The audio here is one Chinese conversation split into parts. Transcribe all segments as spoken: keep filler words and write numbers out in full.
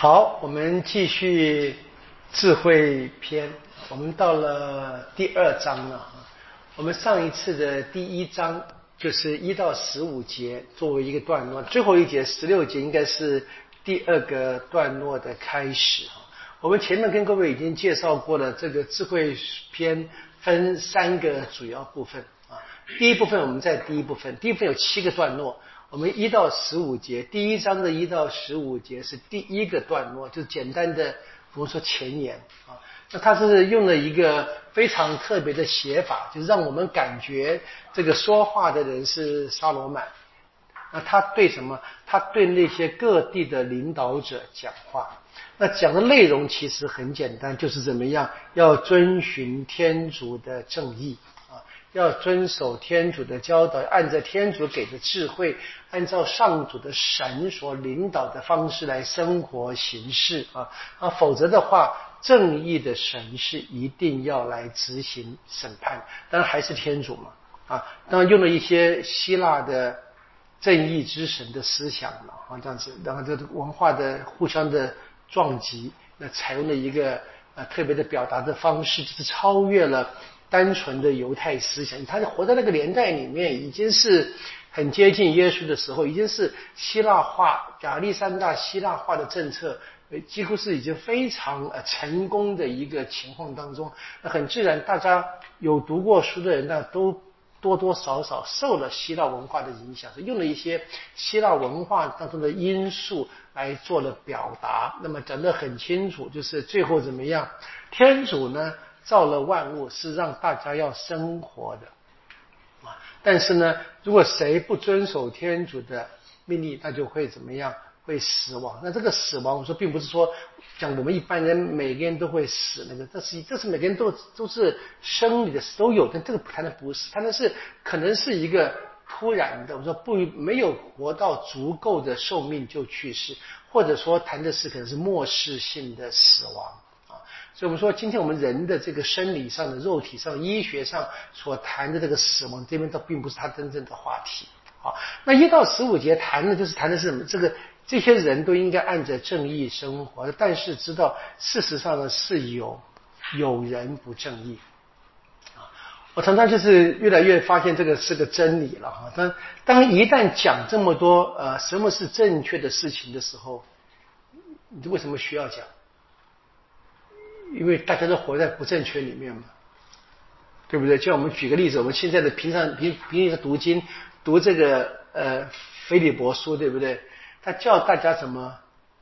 好，我们继续智慧篇，我们到了第二章了。我们上一次的第一章就是一到十五节作为一个段落，最后一节十六节应该是第二个段落的开始。我们前面跟各位已经介绍过了，这个智慧篇分三个主要部分啊。第一部分我们在第一部分，第一部分有七个段落。我们一到十五节，第一章的一到十五节是第一个段落，就是简单的我们说前言啊。那它是用了一个非常特别的写法，就是让我们感觉这个说话的人是沙罗曼。那他对什么？他对那些各地的领导者讲话。那讲的内容其实很简单，就是怎么样要遵循天主的正义啊，要遵守天主的教导，按照天主给的智慧，按照上主的神所领导的方式来生活行事啊啊，否则的话，正义的神是一定要来执行审判，当然还是天主嘛啊，当然用了一些希腊的正义之神的思想了啊，这样子，然后这个文化的互相的撞击，那采用了一个呃特别的表达的方式，就是超越了单纯的犹太思想。他活在那个年代里面，已经是很接近耶稣的时候，已经是希腊化、亚历山大希腊化的政策，几乎是已经非常呃成功的一个情况当中。那很自然，大家有读过书的人呢，都多多少少受了希腊文化的影响，用了一些希腊文化当中的因素来做了表达。那么讲得很清楚，就是最后怎么样？天主呢造了万物是让大家要生活的，但是呢，如果谁不遵守天主的命令，那就会怎么样？会死亡。那这个死亡，我说并不是说讲我们一般人每个人都会死，那个这是这是每个人都都是生理的都有，但这个谈的不是，谈的是可能是一个突然的，我说不没有活到足够的寿命就去世，或者说谈的是可能是末世性的死亡啊。所以我们说，今天我们人的这个生理上的、肉体上、医学上所谈的这个死亡，这边倒并不是他真正的话题。好，那一到十五节谈的就是谈的是什么？这个这些人都应该按着正义生活，但是知道事实上呢是有有人不正义啊。我常常就是越来越发现这个是个真理了哈。当当一旦讲这么多呃什么是正确的事情的时候，你为什么需要讲？因为大家都活在不正确里面嘛，对不对？就像我们举个例子，我们现在的平常平平时读经读这个呃腓立伯书，对不对？他叫大家怎么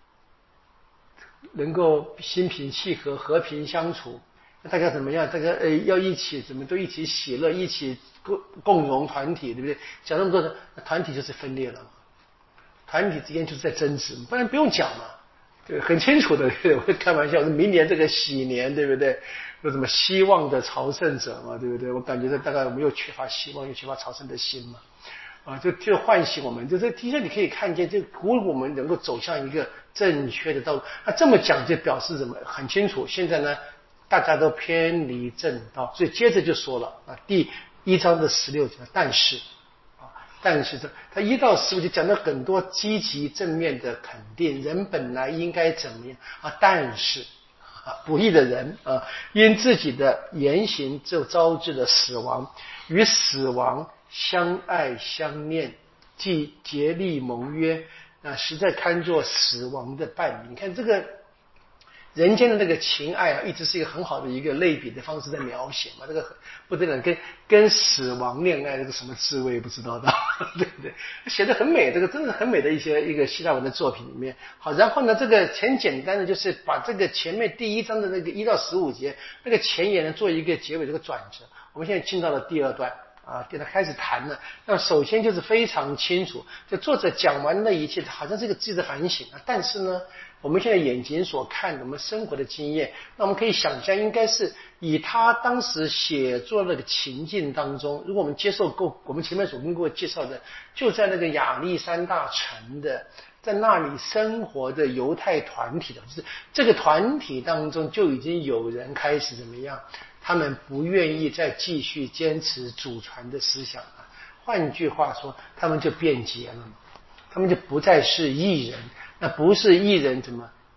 能够心平气和、和平相处？那大家怎么样？大家呃要一起怎么都一起喜乐，一起共共荣团体，对不对？讲那么多的团体就是分裂了嘛，团体之间就是在争执，不然不用讲嘛。对，很清楚的，我会开玩笑，明年这个喜年，对不对？有什么希望的朝圣者嘛，对不对？我感觉这大概我们又缺乏希望，又缺乏朝圣的心嘛，啊，就就唤醒我们，就这其实你可以看见，就鼓舞我们能够走向一个正确的道路。那这么讲就表示什么？很清楚，现在呢，大家都偏离正道，所以接着就说了啊，第一章的十六节，但是。但是这他一到十五就讲了很多积极正面的肯定，人本来应该怎么样啊？但是啊，不义的人啊，因自己的言行就招致了死亡，与死亡相爱相念，即竭力盟约，啊，实在堪作死亡的伴侣。你看这个。人间的那个情爱啊，一直是一个很好的一个类比的方式在描写嘛，这个不得了，跟跟死亡恋爱这个什么滋味不知道的，对不对？写得很美，这个真的很美的一些一个希腊文的作品里面。好，然后呢，这个很简单的就是把这个前面第一章的那个一到十五节那个前言呢做一个结尾这个转折。我们现在进到了第二段。啊，给他开始谈了。那首先就是非常清楚，就作者讲完那一切，好像是一个自己的反省啊。但是呢，我们现在眼睛所看的，我们生活的经验，那我们可以想象，应该是以他当时写作那个情境当中，如果我们接受够我们前面所跟各位介绍的，就在那个亚历山大城的，在那里生活的犹太团体的，就是这个团体当中就已经有人开始怎么样？他们不愿意再继续坚持祖传的思想了，换句话说，他们就变节了嘛，他们就不再是义人。那不是义人怎么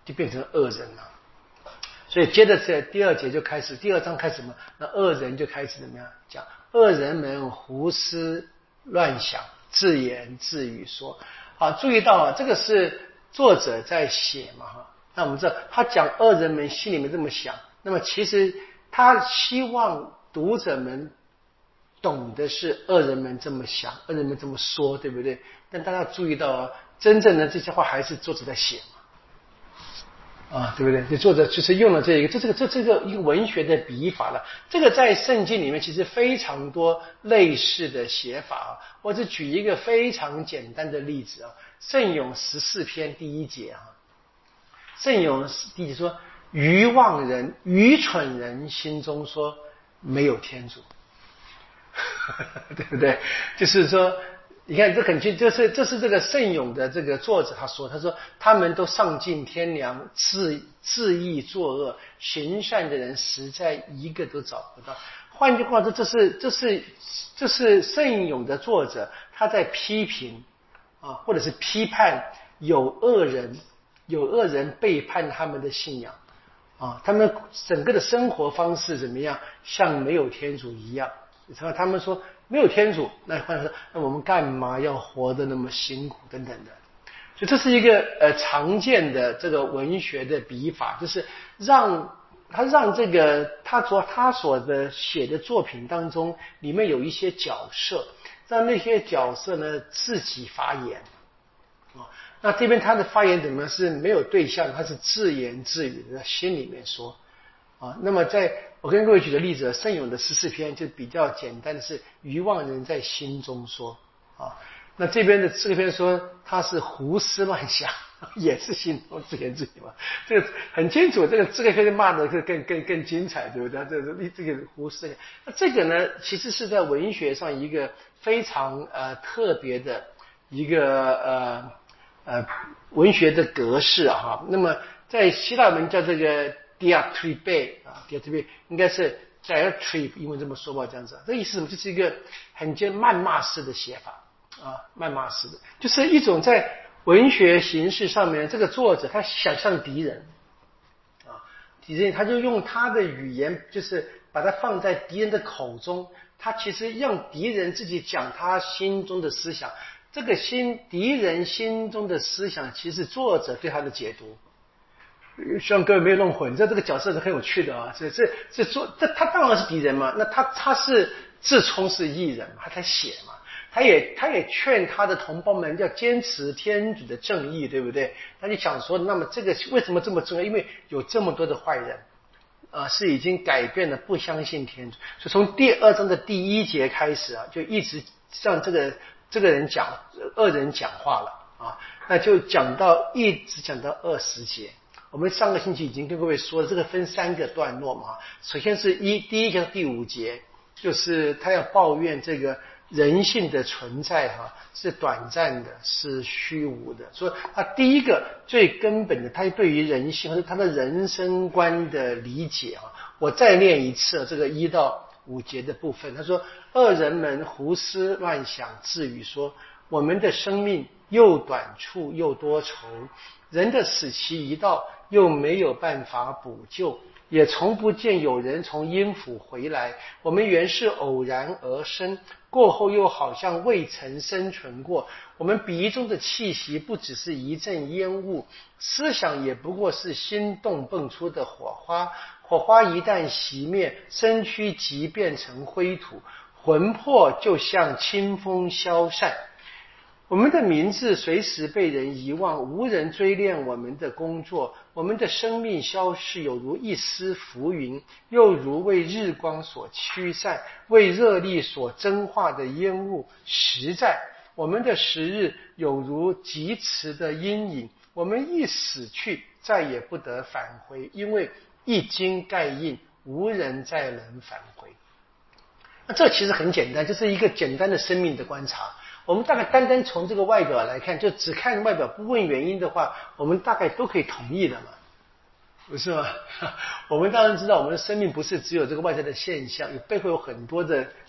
就变成恶人了。所以接着这第二节就开始，第二章开始嘛，那恶人就开始怎么样讲？恶人们胡思乱想，自言自语说。好，注意到啊，这个是作者在写嘛哈。那我们知道他讲恶人们心里面这么想，那么其实他希望读者们懂的是恶人们这么想，恶人们这么说，对不对？但大家注意到啊，真正的这些话还是作者在写嘛。啊，对不对？这作者就是用了这一个，这这个这这个一个文学的笔法了。这个在圣经里面其实非常多类似的写法啊。我只举一个非常简单的例子啊，圣咏十四篇第一节啊，圣咏第一节说：愚妄人、愚蠢人心中说没有天主，对不对？就是说。你看，这很清，这是这是这个圣咏的这个作者他说，他说他们都丧尽天良，自自意作恶，行善的人实在一个都找不到。换句话说，这是这是这是圣咏的作者他在批评啊，或者是批判有恶人，有恶人背叛他们的信仰啊，他们整个的生活方式怎么样，像没有天主一样。他们说没有天主，那换说那我们干嘛要活得那么辛苦等等的。所以这是一个呃常见的这个文学的笔法，就是让他让这个他所他所的写的作品当中里面有一些角色，让那些角色呢自己发言啊。那这边他的发言怎么是没有对象，他是自言自语的，在心里面说啊。那么在我跟各位举的例子，圣咏的十四篇就比较简单的是愚妄人在心中说啊。那这边的这篇说他是胡思乱想，也是心中自言自语嘛。这个很清楚，这个这个篇骂的是更更更精彩，对不对？这个这个胡思乱想，那这个呢，其实是在文学上一个非常呃特别的一个呃呃文学的格式啊哈。那么在希腊文叫这个diatribe 啊 diatribe 应该是 diatribe 英文这么说吧，这样子。这意思什么？就是一个很尖谩骂式的写法啊，谩骂式的，就是一种在文学形式上面，这个作者他想象敌人啊，敌人他就用他的语言，就是把它放在敌人的口中，他其实让敌人自己讲他心中的思想。这个心敌人心中的思想，其实作者对他的解读。希望各位没有弄混，这这个角色是很有趣的啊！这这这说这他当然是敌人嘛，那他他是自充是义人嘛，他才写嘛，他也他也劝他的同胞们要坚持天主的正义，对不对？他就想说，那么这个为什么这么重要？因为有这么多的坏人啊，是已经改变了，不相信天主。所以从第二章的第一节开始啊，就一直让这个这个人讲恶人讲话了啊，那就讲到一直讲到二十节。我们上个星期已经跟各位说了，这个分三个段落嘛。首先是一第一个第五节，就是他要抱怨这个人性的存在哈，是短暂的，是虚无的。所以他第一个最根本的，他对于人性和他的人生观的理解啊。我再念一次这个一到五节的部分，他说：恶人们胡思乱想，自语说，我们的生命又短促又多愁，人的死期一到，又没有办法补救，也从不见有人从阴府回来。我们原是偶然而生，过后又好像未曾生存过。我们鼻中的气息不只是一阵烟雾，思想也不过是心动迸出的火花。火花一旦熄灭，身躯即变成灰土，魂魄就像清风消散。我们的名字随时被人遗忘，无人追恋我们的工作，我们的生命消逝，有如一丝浮云，又如为日光所驱散，为热力所蒸化的烟雾。实在我们的时日有如疾驰的阴影，我们一死去，再也不得返回，因为一经盖印，无人再能返回。那这其实很简单，就是一个简单的生命的观察。我们大概单单从这个外表来看，就只看外表不问原因的话，我们大概都可以同意的嘛，不是吗？我们当然知道我们的生命不是只有这个外在的现象，有背后有很多的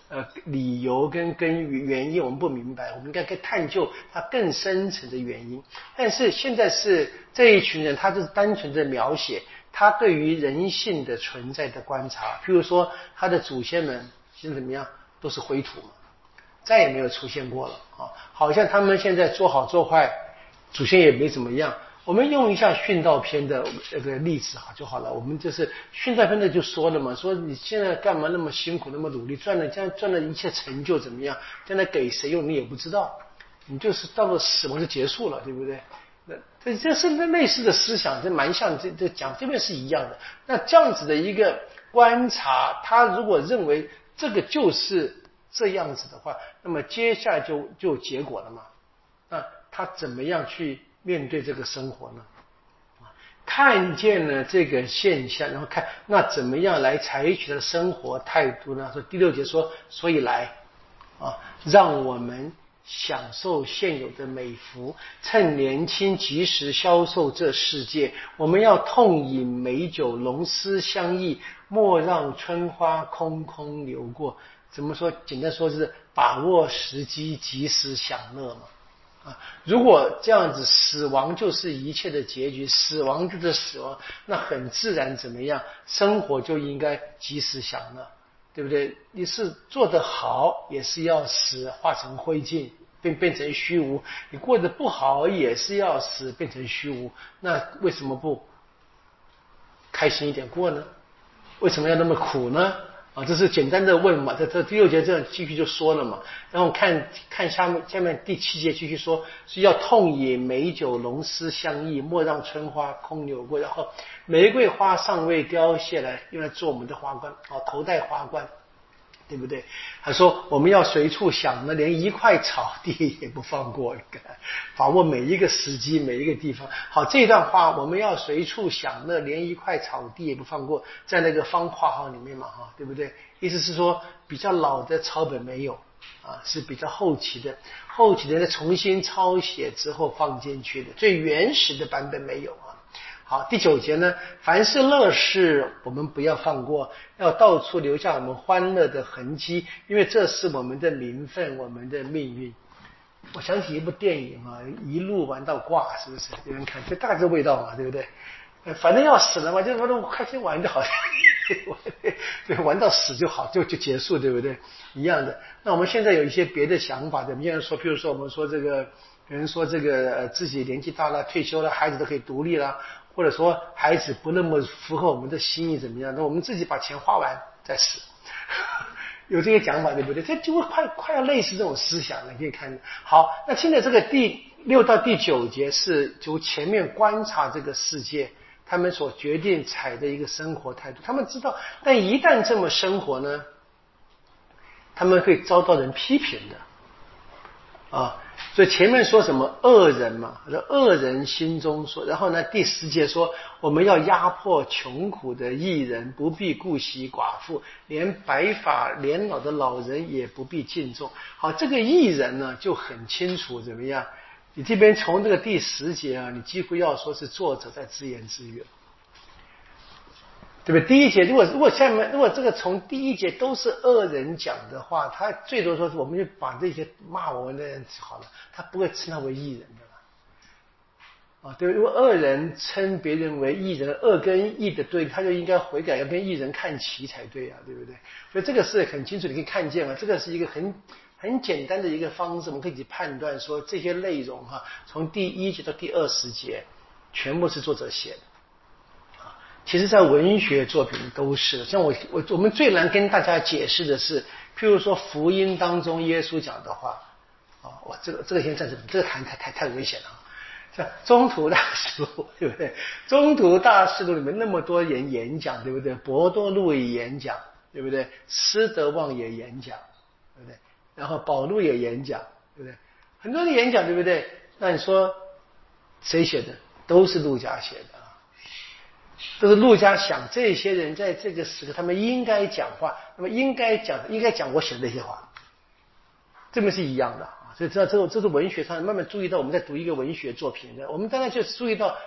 呃理由跟跟原因我们不明白，我们应该可以探究它更深层的原因。但是现在是这一群人，他就是单纯的描写他对于人性的存在的观察，譬如说他的祖先们现在怎么样，都是灰土嘛，再也没有出现过了啊，好像他们现在做好做坏，祖先也没怎么样。我们用一下训道篇的那个例子啊就好了。我们就是训道篇的就说了嘛，说你现在干嘛那么辛苦那么努力，赚了这样赚了一切成就怎么样，将来给谁用你也不知道，你就是到了死亡就结束了，对不对？那这这是类似的思想，这蛮像这这讲这边是一样的。那这样子的一个观察，他如果认为这个就是这样子的话，那么接下来就就有结果了嘛。那他怎么样去面对这个生活呢？看见了这个现象，然后看那怎么样来采取的生活态度呢？说第六节说，所以来啊，让我们享受现有的美福，趁年轻及时销售这世界。我们要痛饮美酒，龙丝相忆，莫让春花空空流过。怎么说？简单说就是把握时机，及时享乐嘛。啊，如果这样子，死亡就是一切的结局，死亡就是死亡，那很自然怎么样？生活就应该及时享乐，对不对？你是做得好，也是要死，化成灰烬，变变成虚无；你过得不好，也是要死，变成虚无。那为什么不开心一点过呢？为什么要那么苦呢？啊，这是简单的问嘛，这这第六节这样继续就说了嘛，然后看看下面下面第七节继续说，是要痛饮美酒，龙丝相忆，莫让春花空流过。然后玫瑰花尚未凋谢来，用来做我们的花冠，哦，头戴花冠，对不对？他说我们要随处享乐，连一块草地也不放过，把握每一个时机，每一个地方。好，这段话我们要随处享乐，连一块草地也不放过，在那个方括号里面嘛，哈，对不对？意思是说比较老的抄本没有啊，是比较后期的，后期的再重新抄写之后放进去的，最原始的版本没有啊。好，第九节呢，凡是乐事我们不要放过，要到处留下我们欢乐的痕迹，因为这是我们的名分，我们的命运。我想起一部电影啊，一路玩到挂，是不是？有人看，就大概这味道嘛，对不对？反正要死了嘛，就反正开心玩就好，对，玩到死就好，就就结束，对不对？一样的。那我们现在有一些别的想法，怎么样说？譬如说，我们说这个，有人说这个、呃、自己年纪大了，退休了，孩子都可以独立了，或者说孩子不那么符合我们的心意，怎么样？那我们自己把钱花完再死。有这些讲法，对不对？这就会快快要类似这种思想了，你可以看。好，那现在这个第六到第九节是就前面观察这个世界，他们所决定采的一个生活态度。他们知道，但一旦这么生活呢，他们会遭到人批评的啊。所以前面说什么恶人嘛，恶人心中说，然后呢第十节说我们要压迫穷苦的义人，不必顾惜寡妇，连白发年老的老人也不必敬重。好，这个义人呢就很清楚怎么样，你这边从这个第十节啊，你几乎要说是作者在自言自语了，对不对？第一节如果如果下面如果这个从第一节都是恶人讲的话，他最多说是我们就把这些骂我们的人好了，他不会称他为义人的了啊，对不对？如果恶人称别人为义人，恶跟义的对，他就应该悔改，要跟义人看齐才对啊，对不对？所以这个是很清楚，你可以看见啊，这个是一个很很简单的一个方式，我们可以去判断说这些内容哈、啊，从第一节到第二十节，全部是作者写的。其实在文学作品都是，像我我我们最难跟大家解释的是，譬如说福音当中耶稣讲的话啊，我这个这个先暂时，这个谈太太太危险了。像中途大事录，对不对？中途大事录里面那么多人演讲，对不对？博多禄也演讲，对不对？施德旺也演讲，对不对？然后保禄也演讲，对不对？很多人演讲，对不对？那你说谁写的？都是路加写的。都是路加想这些人在这个时刻他们应该讲话，那么应该讲应该讲我写的那些话，这么是一样的啊。所以知道这种这是文学上慢慢注意到，我们在读一个文学作品的，我们当然就注意到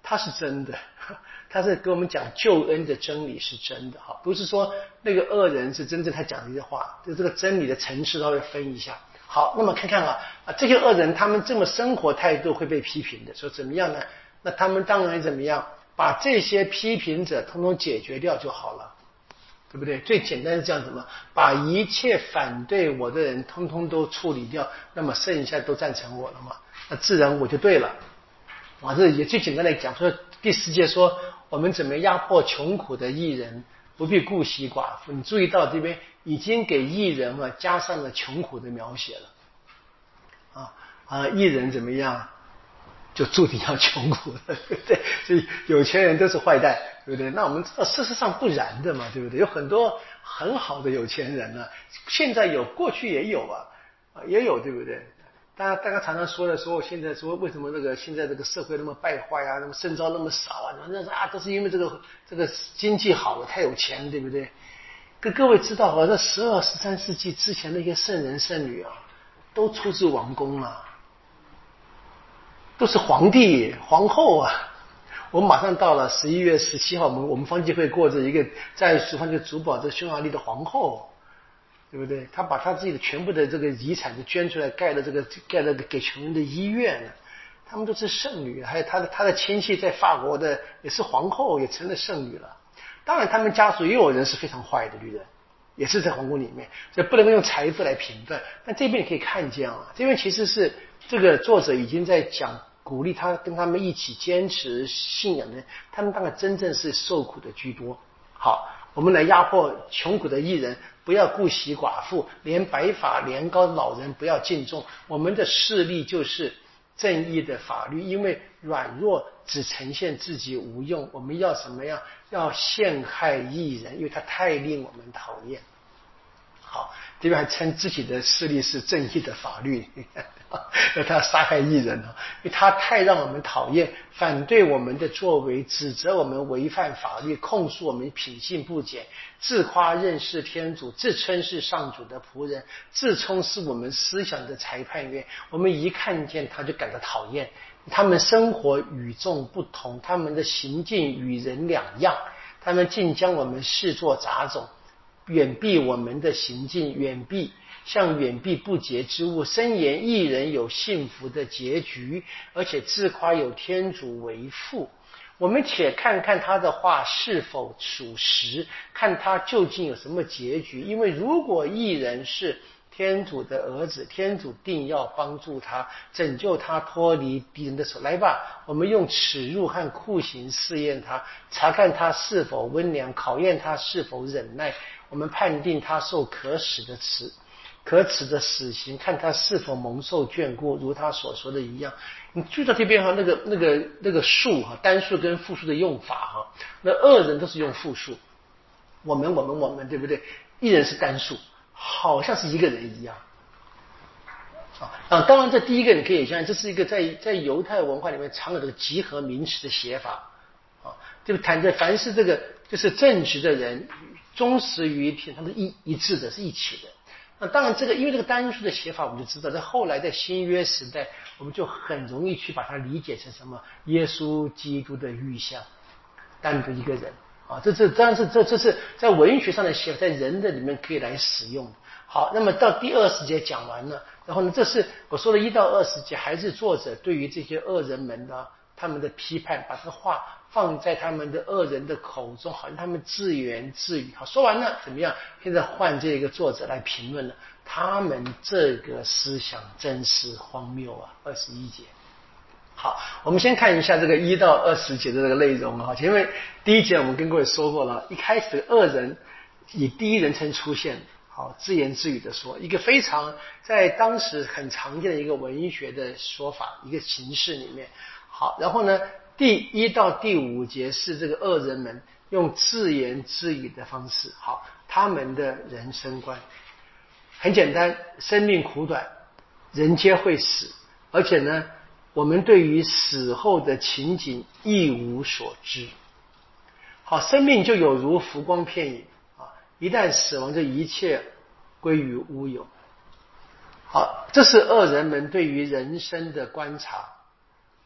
它是真的，它是跟我们讲救恩的真理是真的哈，不是说那个恶人是真正他讲的一些话，就这个真理的层次稍微分一下。好，那么看看啊，啊这些恶人他们这么生活态度会被批评的，说怎么样呢？那他们当然怎么样，把这些批评者统统解决掉就好了。对不对？最简单是这样子嘛，把一切反对我的人通通都处理掉，那么剩下都赞成我了嘛，那自然我就对了。啊，这也最简单的讲说，第十节说我们怎么压迫穷苦的义人，不必顾惜寡妇。你注意到这边已经给义人啊加上了穷苦的描写了。啊啊，义人怎么样？就注定要穷苦的，对不对？所以有钱人都是坏蛋，对不对？那我们知道事实上不然的嘛，对不对？有很多很好的有钱人呢、啊，现在有，过去也有啊，啊也有，对不对？大家大家常常说的说，现在说为什么这个现在这个社会那么败坏啊，那么圣召那么少啊？那是啊，都是因为这个这个经济好了，太有钱，对不对？各各位知道啊，这十二、十三世纪之前那些圣人圣女啊，都出自王宫啊。都是皇帝皇后啊！我们马上到了十一月十七号，我们我们方济会过着一个在书上就主保这匈牙利的皇后，对不对？他把他自己的全部的这个遗产就捐出来，盖了这个盖了给穷人的医院了。他们都是圣女，还有他的他的亲戚在法国的也是皇后，也成了圣女了。当然，他们家属也有人是非常坏的女人，也是在皇宫里面，所以不能够用财富来评断。但这边你可以看见啊，这边其实是这个作者已经在讲。鼓励他跟他们一起坚持信仰的，他们当然真正是受苦的居多。好，我们来压迫穷苦的义人，不要顾惜寡妇，连白发连高老人不要敬重。我们的势力就是正义的法律，因为软弱只呈现自己无用，我们要什么样？要陷害义人，因为他太令我们讨厌。好，这边还称自己的势力是正义的法律，那他杀害义人啊，因为他太让我们讨厌，反对我们的作为，指责我们违反法律，控诉我们品性不检，自夸认识天主，自称是上主的仆人，自称是我们思想的裁判员。我们一看见他就感到讨厌，他们生活与众不同，他们的行径与人两样，他们竟将我们视作杂种。远避我们的行径，远避像远避不洁之物，声言义人有幸福的结局，而且自夸有天主为父。我们且看看他的话是否属实，看他究竟有什么结局。因为如果义人是天主的儿子，天主定要帮助他，拯救他脱离敌人的手。来吧，我们用耻辱和酷刑试验他，查看他是否温良，考验他是否忍耐。我们判定他受可耻的耻可耻的死刑，看他是否蒙受眷顾，如他所说的一样。你注意到这边哈，那个那个那个数哈，单数跟复数的用法哈，那恶人都是用复数，我们我们我们，对不对？一人是单数，好像是一个人一样。啊，当然这第一个你可以想象，这是一个在在犹太文化里面常有的集合名词的写法啊，就谈着凡是这个就是正直的人。忠实于品，他们是一一致的，是一起的。那当然，这个因为这个单数的写法，我们就知道，在后来在新约时代，我们就很容易去把它理解成什么？耶稣基督的预像，单独一个人啊，这这当然是这这是在文学上的写法，在人的里面可以来使用的。好，那么到第二十节讲完了，然后呢，这是我说的一到二十节，还是作者对于这些恶人们的他们的批判，把这个话放在他们的恶人的口中，好像他们自言自语。好，说完了怎么样？现在换这个作者来评论了，他们这个思想真是荒谬啊！二十一节。好，我们先看一下这个一到二十节的这个内容啊。前面第一节我们跟各位说过了，一开始恶人以第一人称出现，好，自言自语的说，一个非常在当时很常见的一个文学的说法，一个形式里面。好，然后呢，第一到第五节是这个恶人们用自言自语的方式，好，他们的人生观很简单，生命苦短，人皆会死，而且呢，我们对于死后的情景一无所知。好，生命就有如浮光片影啊，一旦死亡，这一切归于乌有。好，这是恶人们对于人生的观察。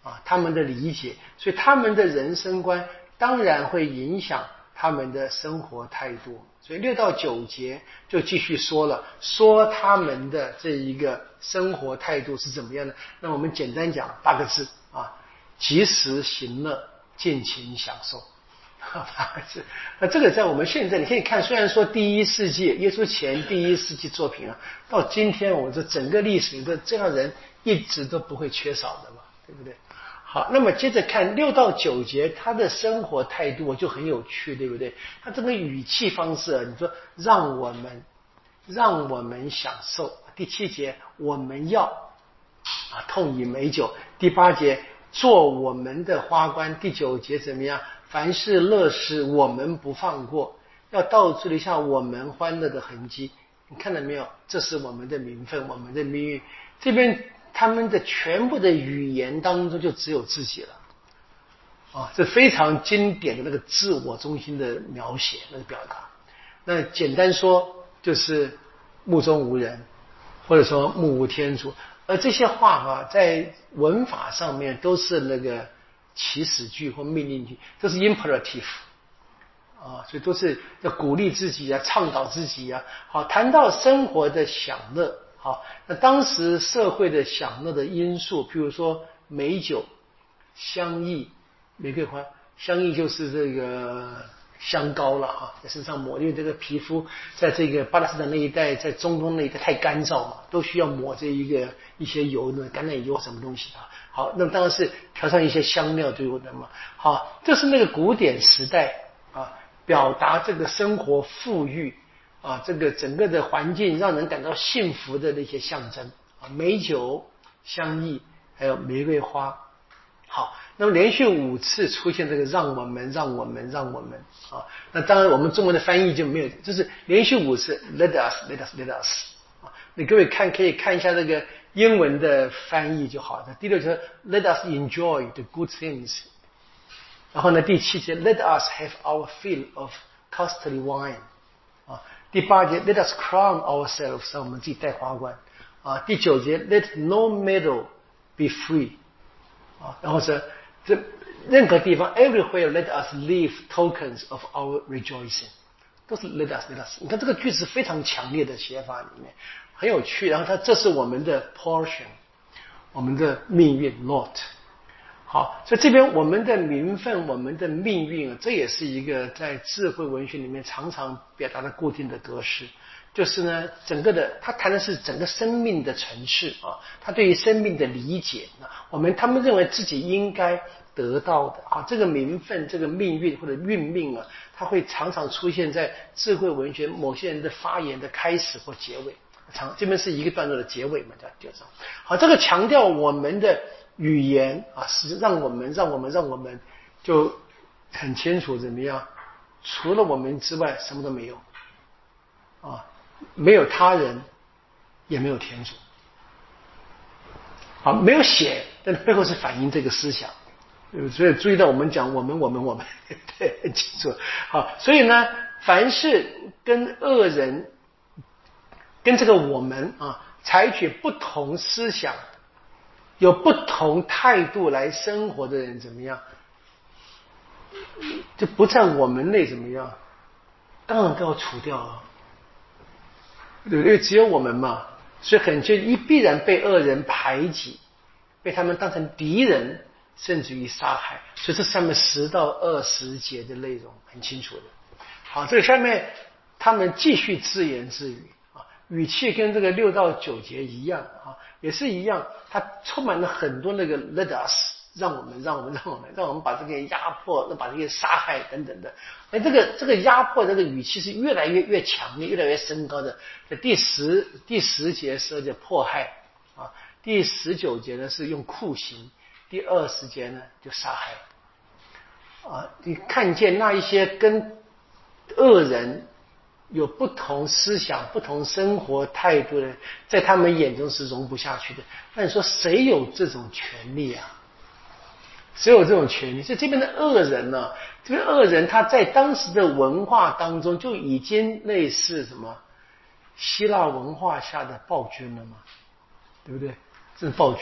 啊，他们的理解，所以他们的人生观当然会影响他们的生活态度。所以六到九节就继续说了，说他们的这一个生活态度是怎么样的。那我们简单讲八个字啊：及时行乐，尽情享受。八个字。那这个在我们现在你可以看，虽然说第一世纪耶稣前第一世纪作品啊，到今天我们这整个历史里的这样人一直都不会缺少的嘛，对不对？好，那么接着看六到九节，他的生活态度就很有趣，对不对？他这个语气方式啊，你说让我们让我们享受。第七节我们要啊痛饮美酒。第八节做我们的花冠。第九节怎么样？凡是乐事我们不放过，要倒追留下我们欢乐的痕迹。你看到没有？这是我们的名分，我们的命运。这边他们的全部的语言当中就只有自己了啊，这非常经典的那个自我中心的描写，那个表达。那简单说就是目中无人，或者说目无天主。而这些话啊，在文法上面都是那个祈使句或命令句，都是 imperative 啊，所以都是要鼓励自己啊，倡导自己啊。好，谈到生活的享乐。好，那当时社会的享乐的因素，譬如说美酒、香液、玫瑰花。香液就是这个香膏了啊，在身上抹，因为这个皮肤在这个巴勒斯坦那一带，在中东那一带太干燥嘛，都需要抹这一个一些油的橄榄油什么东西啊。好，那当然是调上一些香料对我的嘛。好，这是那个古典时代啊，表达这个生活富裕。啊，这个整个的环境让人感到幸福的那些象征啊，美酒、香液，还有玫瑰花。好，那么连续五次出现这个让我们、让我们、让我们啊，那当然我们中文的翻译就没有，就是连续五次 let us let us let us 啊，你各位看可以看一下这个英文的翻译就好了。第六节 let us enjoy the good things， 然后呢第七节 let us have our fill of costly wine。啊，第八节 Let us crown ourselves， 让我们自己戴花冠啊。第九节 Let no meadow be free， 啊，然后是这任何地方 everywhere Let us leave tokens of our rejoicing， 都是 Let us Let us。你看这个句子非常强烈的写法里面很有趣，然后它这是我们的 portion， 我们的命运 lot。好，所以这边我们的名分，我们的命运，这也是一个在智慧文学里面常常表达的固定的格式。就是呢，整个的他谈的是整个生命的层次啊，他对于生命的理解啊，我们他们认为自己应该得到的啊，这个名分、这个命运或者运命啊，它会常常出现在智慧文学某些人的发言的开始或结尾。长这边是一个段落的结尾嘛，叫第二章。好，这个强调我们的语言啊，是让我们让我们让我们就很清楚怎么样，除了我们之外什么都没有啊，没有他人，也没有天主。好，没有写，但背后是反映这个思想。所以注意到我们讲我们我们我们，对，很清楚。好，所以呢，凡是跟恶人跟这个我们啊，采取不同思想、有不同态度来生活的人，怎么样？就不在我们内怎么样？当然都要除掉啊，对不对？因为只有我们嘛，所以很就一必然被恶人排挤，被他们当成敌人，甚至于杀害。所以这上面十到二十节的内容很清楚的。好，这个下面他们继续自言自语。语气跟这个六到九节一样啊，也是一样，它充满了很多那个 let us， 让我们让我们让我们让我们把这个压迫，把这些杀害等等的。哎，这个这个压迫这个语气是越来越越强烈，越来越升高的。在第十第十节是叫迫害啊，第十九节呢是用酷刑，第二十节呢就杀害啊。你看见那一些跟恶人有不同思想、不同生活态度的，在他们眼中是容不下去的。那你说谁有这种权利啊？谁有这种权利？所以这边的恶人呢、啊，这边恶人他在当时的文化当中就已经类似什么希腊文化下的暴君了嘛，对不对？这是暴君。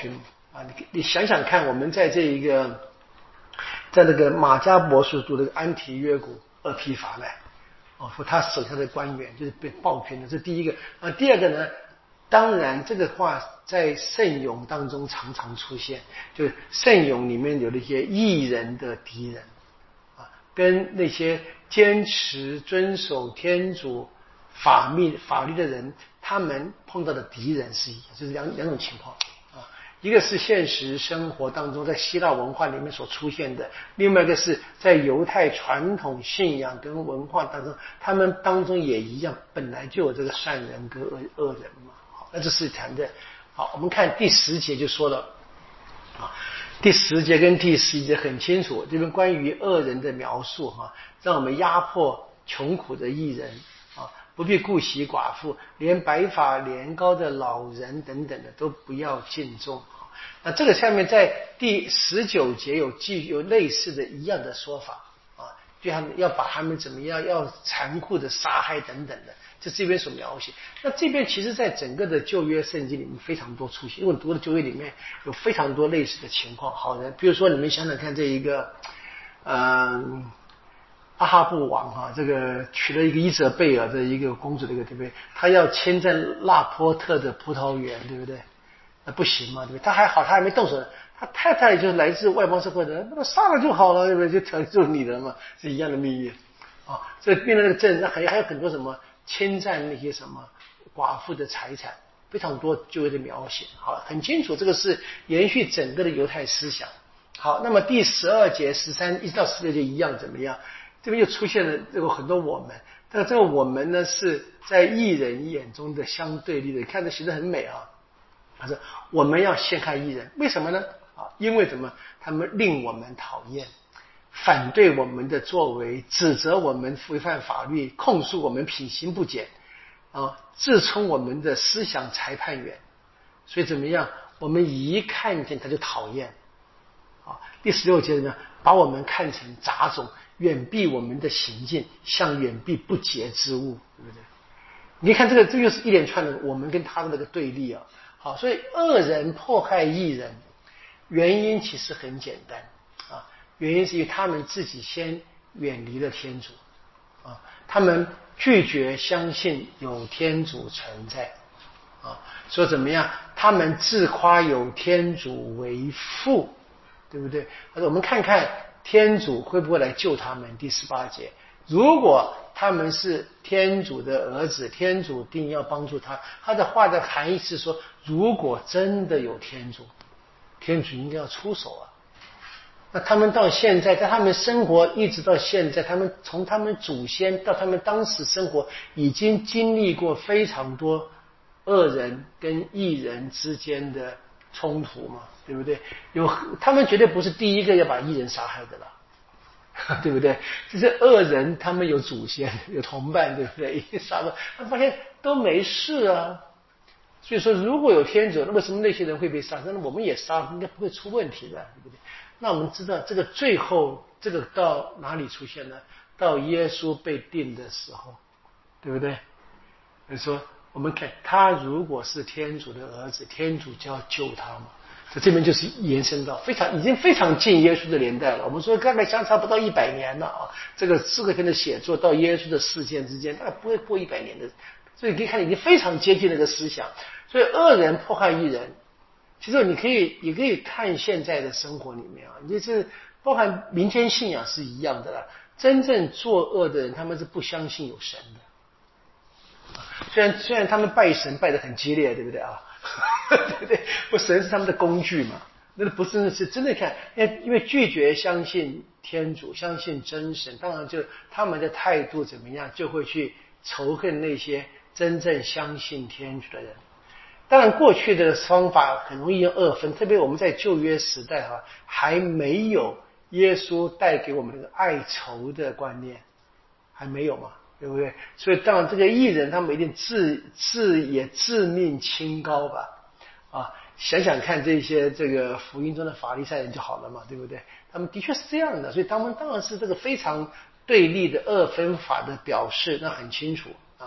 啊，你你想想看，我们在这一个，在那个马加伯所读的安提约古二批法来，哦，说他手下的官员就是被暴骗的，这是第一个。啊，第二个呢，当然这个话在圣咏当中常常出现，就是圣咏里面有那些义人的敌人，啊，跟那些坚持遵守天主法律法律的人，他们碰到的敌人是一样，就是两两种情况。一个是现实生活当中在希腊文化里面所出现的，另外一个是在犹太传统信仰跟文化当中，他们当中也一样，本来就有这个善人跟恶恶人嘛。好，那这是谈的。好，我们看第十节就说了，啊，第十节跟第十一节很清楚，这边关于恶人的描述哈，让我们压迫穷苦的义人啊，不必顾惜寡妇，连白发年高的老人等等的都不要敬重。那这个下面在第十九节有记有类似的一样的说法啊，就他们要把他们怎么样，要残酷的杀害等等的，这这边所描写。那这边其实在整个的旧约圣经里面非常多出现，因为读的旧约里面有非常多类似的情况。好的，比如说你们想想看，这一个嗯。阿哈布王哈、啊，这个娶了一个伊泽贝尔的一个公主，这个对不对？他要迁在拉波特的葡萄园，对不对？那不行嘛，对不对？他还好，他还没动手，他太太就是来自外邦社会的人，那么杀了就好了，对不对？就条就是你的嘛，是一样的命运啊。所以变成那个政，那还还有很多什么侵占那些什么寡妇的财产，非常多就有的描写。好，很清楚，这个是延续整个的犹太思想。好，那么第十二节、十三一直到十六节一样怎么样？这边又出现了这个很多我们，但这个我们呢是在义人眼中的相对立的，看着写得很美啊。他说我们要陷害义人，为什么呢？啊，因为什么？他们令我们讨厌，反对我们的作为，指责我们违反法律，控诉我们品行不检，啊，自称我们的思想裁判员。所以怎么样？我们一看见他就讨厌。啊，第十六节呢，把我们看成杂种。远避我们的行径，像远避不洁之物，对不对？你看这个，这又是一连串的我们跟他的那个对立啊。好，所以恶人迫害义人，原因其实很简单啊，原因是因为他们自己先远离了天主啊，他们拒绝相信有天主存在啊，说怎么样？他们自夸有天主为父，对不对？而我们看看。天主会不会来救他们？第十八节，如果他们是天主的儿子，天主定要帮助他。他的话的含义是说，如果真的有天主，天主应该要出手啊。那他们到现在，在他们生活一直到现在，他们从他们祖先到他们当时生活，已经经历过非常多恶人跟义人之间的冲突嘛，对不对？有他们绝对不是第一个要把义人杀害的了，对不对？这些恶人他们有祖先有同伴，对不对？一杀了，他发现都没事啊。所以说，如果有天主，那为什么那些人会被杀？那我们也杀，应该不会出问题的，对不对？那我们知道这个最后这个到哪里出现呢？到耶稣被定的时候，对不对？所以说我们看他如果是天主的儿子，天主就要救他嘛。所以这边就是延伸到非常已经非常近耶稣的年代了。我们说大概相差不到一百年了啊，这个四个篇的写作到耶稣的事件之间，大概不会过一百年的。所以可以看已经非常接近那个思想。所以恶人迫害义人，其实你可以也可以看现在的生活里面啊，就是包含民间信仰是一样的啦。真正作恶的人，他们是不相信有神的。虽然虽然他们拜神拜得很激烈，对不对啊？对不对？不，神是他们的工具嘛，那不是是真的看，因为拒绝相信天主，相信真神，当然就他们的态度怎么样，就会去仇恨那些真正相信天主的人。当然，过去的方法很容易用二分，特别我们在旧约时代哈、啊，还没有耶稣带给我们那个爱仇的观念，还没有嘛，对不对？所以当然这个义人他们一定自自也自命清高吧，啊，想想看这些这个福音中的法利赛人就好了嘛，对不对？他们的确是这样的，所以他们当然是这个非常对立的二分法的表示，那很清楚啊。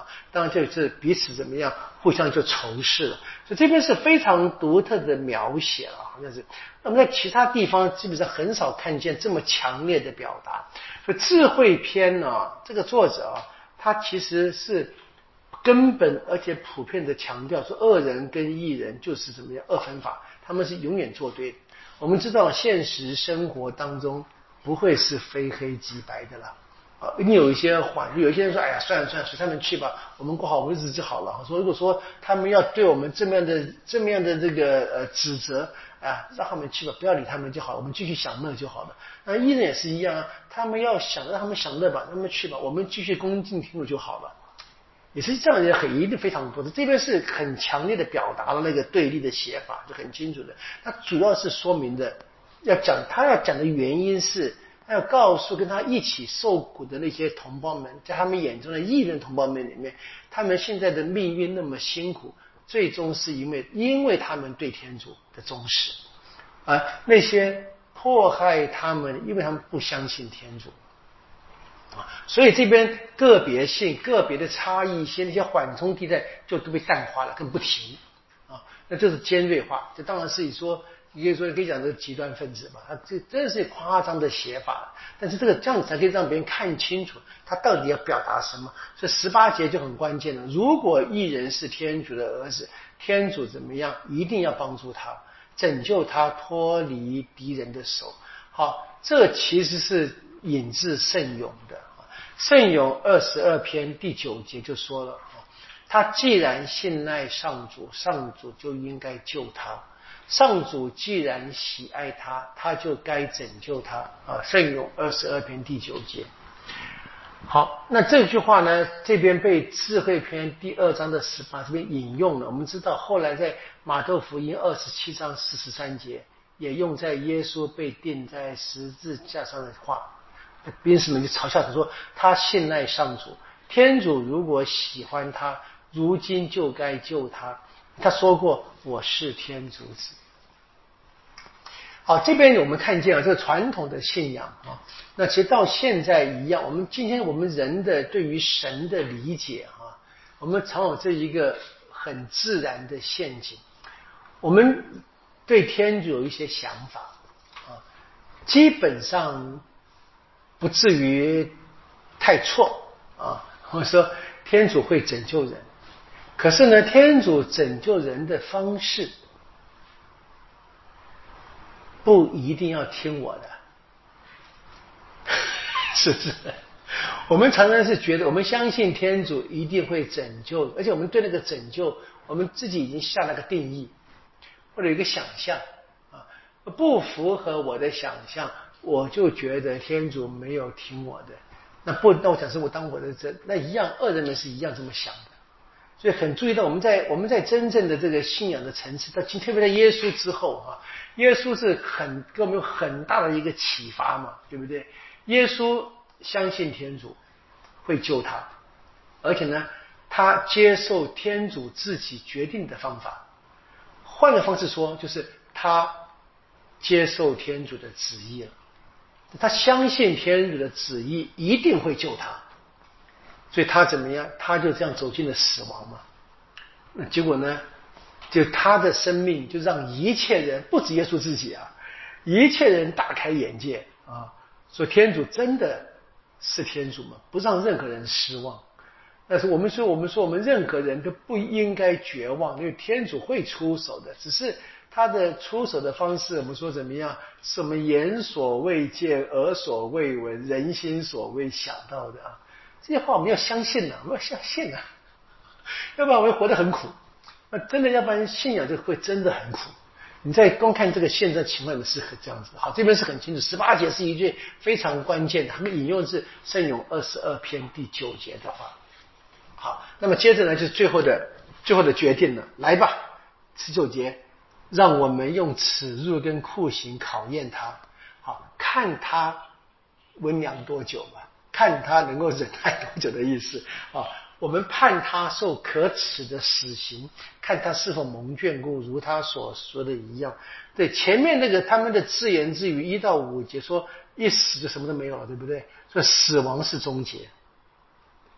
啊，当然就是彼此怎么样，互相就仇视了。所以这边是非常独特的描写了，好像是。那么在其他地方基本上很少看见这么强烈的表达。所以智慧篇呢，这个作者啊，他其实是根本而且普遍的强调说，恶人跟义人就是怎么样二分法，他们是永远作对的。我们知道现实生活当中不会是非黑即白的了。啊，一定有一些缓，有一些人说，哎呀，算了算了，随他们去吧，我们过好我们的日子就好了。说如果说他们要对我们这么样的这么样的这个呃指责啊，让他们去吧，不要理他们就好了，我们继续享乐就好了。那艺人也是一样啊，他们要享，让他们享乐吧，让他们去吧，我们继续恭敬听主就好了。也是这样的，很一定非常多的，这边是很强烈的表达了那个对立的写法，就很清楚的。它主要是说明的，要讲他要讲的原因是。他要告诉跟他一起受苦的那些同胞们，在他们眼中的异人同胞们里面，他们现在的命运那么辛苦，最终是因为因为他们对天主的忠实，而那些迫害他们，因为他们不相信天主啊，所以这边个别性、个别的差异，一些那些缓冲地带就都被淡化了，更不提啊，那就是尖锐化。这当然是你说。也就是说，可以讲这个极端分子嘛，他这真是夸张的写法，但是这个这样子才可以让别人看清楚他到底要表达什么。所以十八节就很关键了。如果义人是天主的儿子，天主怎么样，一定要帮助他，拯救他脱离敌人的手。好，这其实是引自圣咏的。圣咏二十二篇第九节就说了，他既然信赖上主，上主就应该救他。上主既然喜爱他，他就该拯救他啊！圣咏二十二篇第九节。好，那这句话呢，这边被智慧篇第二章的十八这边引用了。我们知道，后来在马窦福音二十七章四十三节也用在耶稣被钉在十字架上的话。兵士们就嘲笑他说：“他信赖上主，天主如果喜欢他，如今就该救他。”他说过：“我是天主子。”好，这边我们看见啊，这个传统的信仰啊，那其实到现在一样。我们今天我们人的对于神的理解啊，我们常有这一个很自然的陷阱。我们对天主有一些想法啊，基本上不至于太错啊，或者说天主会拯救人。可是呢，天主拯救人的方式不一定要听我的，是不是？我们常常是觉得，我们相信天主一定会拯救，而且我们对那个拯救，我们自己已经下了个定义，或者一个想象啊，不符合我的想象，我就觉得天主没有听我的。那不，那我讲是我当我的这那一样，恶人们是一样这么想的。所以很注意到我们在我们在真正的这个信仰的层次，到特别在耶稣之后啊，耶稣是很给我们有很大的一个启发嘛，对不对？耶稣相信天主会救他，而且呢，他接受天主自己决定的方法。换个方式说，就是他接受天主的旨意了，他相信天主的旨意一定会救他。所以他怎么样？他就这样走进了死亡嘛。那结果呢？就他的生命就让一切人，不止耶稣自己啊，一切人大开眼界啊！说天主真的是天主吗？不让任何人失望。但是我们说，我们说我们任何人都不应该绝望，因为天主会出手的。只是他的出手的方式，我们说怎么样？是我们眼所未见、耳所未闻、人心所未想到的啊！这些话我们要相信啊，我们要相信啊，要不然我们活得很苦。那真的，要不然信仰就会真的很苦。你再光看这个现在情况也是这样子。好，这边是很清楚，十八节是一句非常关键的，他们引用的是圣咏二十二篇第九节的话。好，那么接着呢，就是最后的最后的决定了，来吧，十九节，让我们用耻辱跟酷刑考验他，好，看他温良多久吧。看他能够忍耐多久的意思啊！我们判他受可耻的死刑，看他是否蒙眷顾，如他所说的一样。对，前面那个他们的自言自语一到五节说一死就什么都没有了，对不对？所以死亡是终结。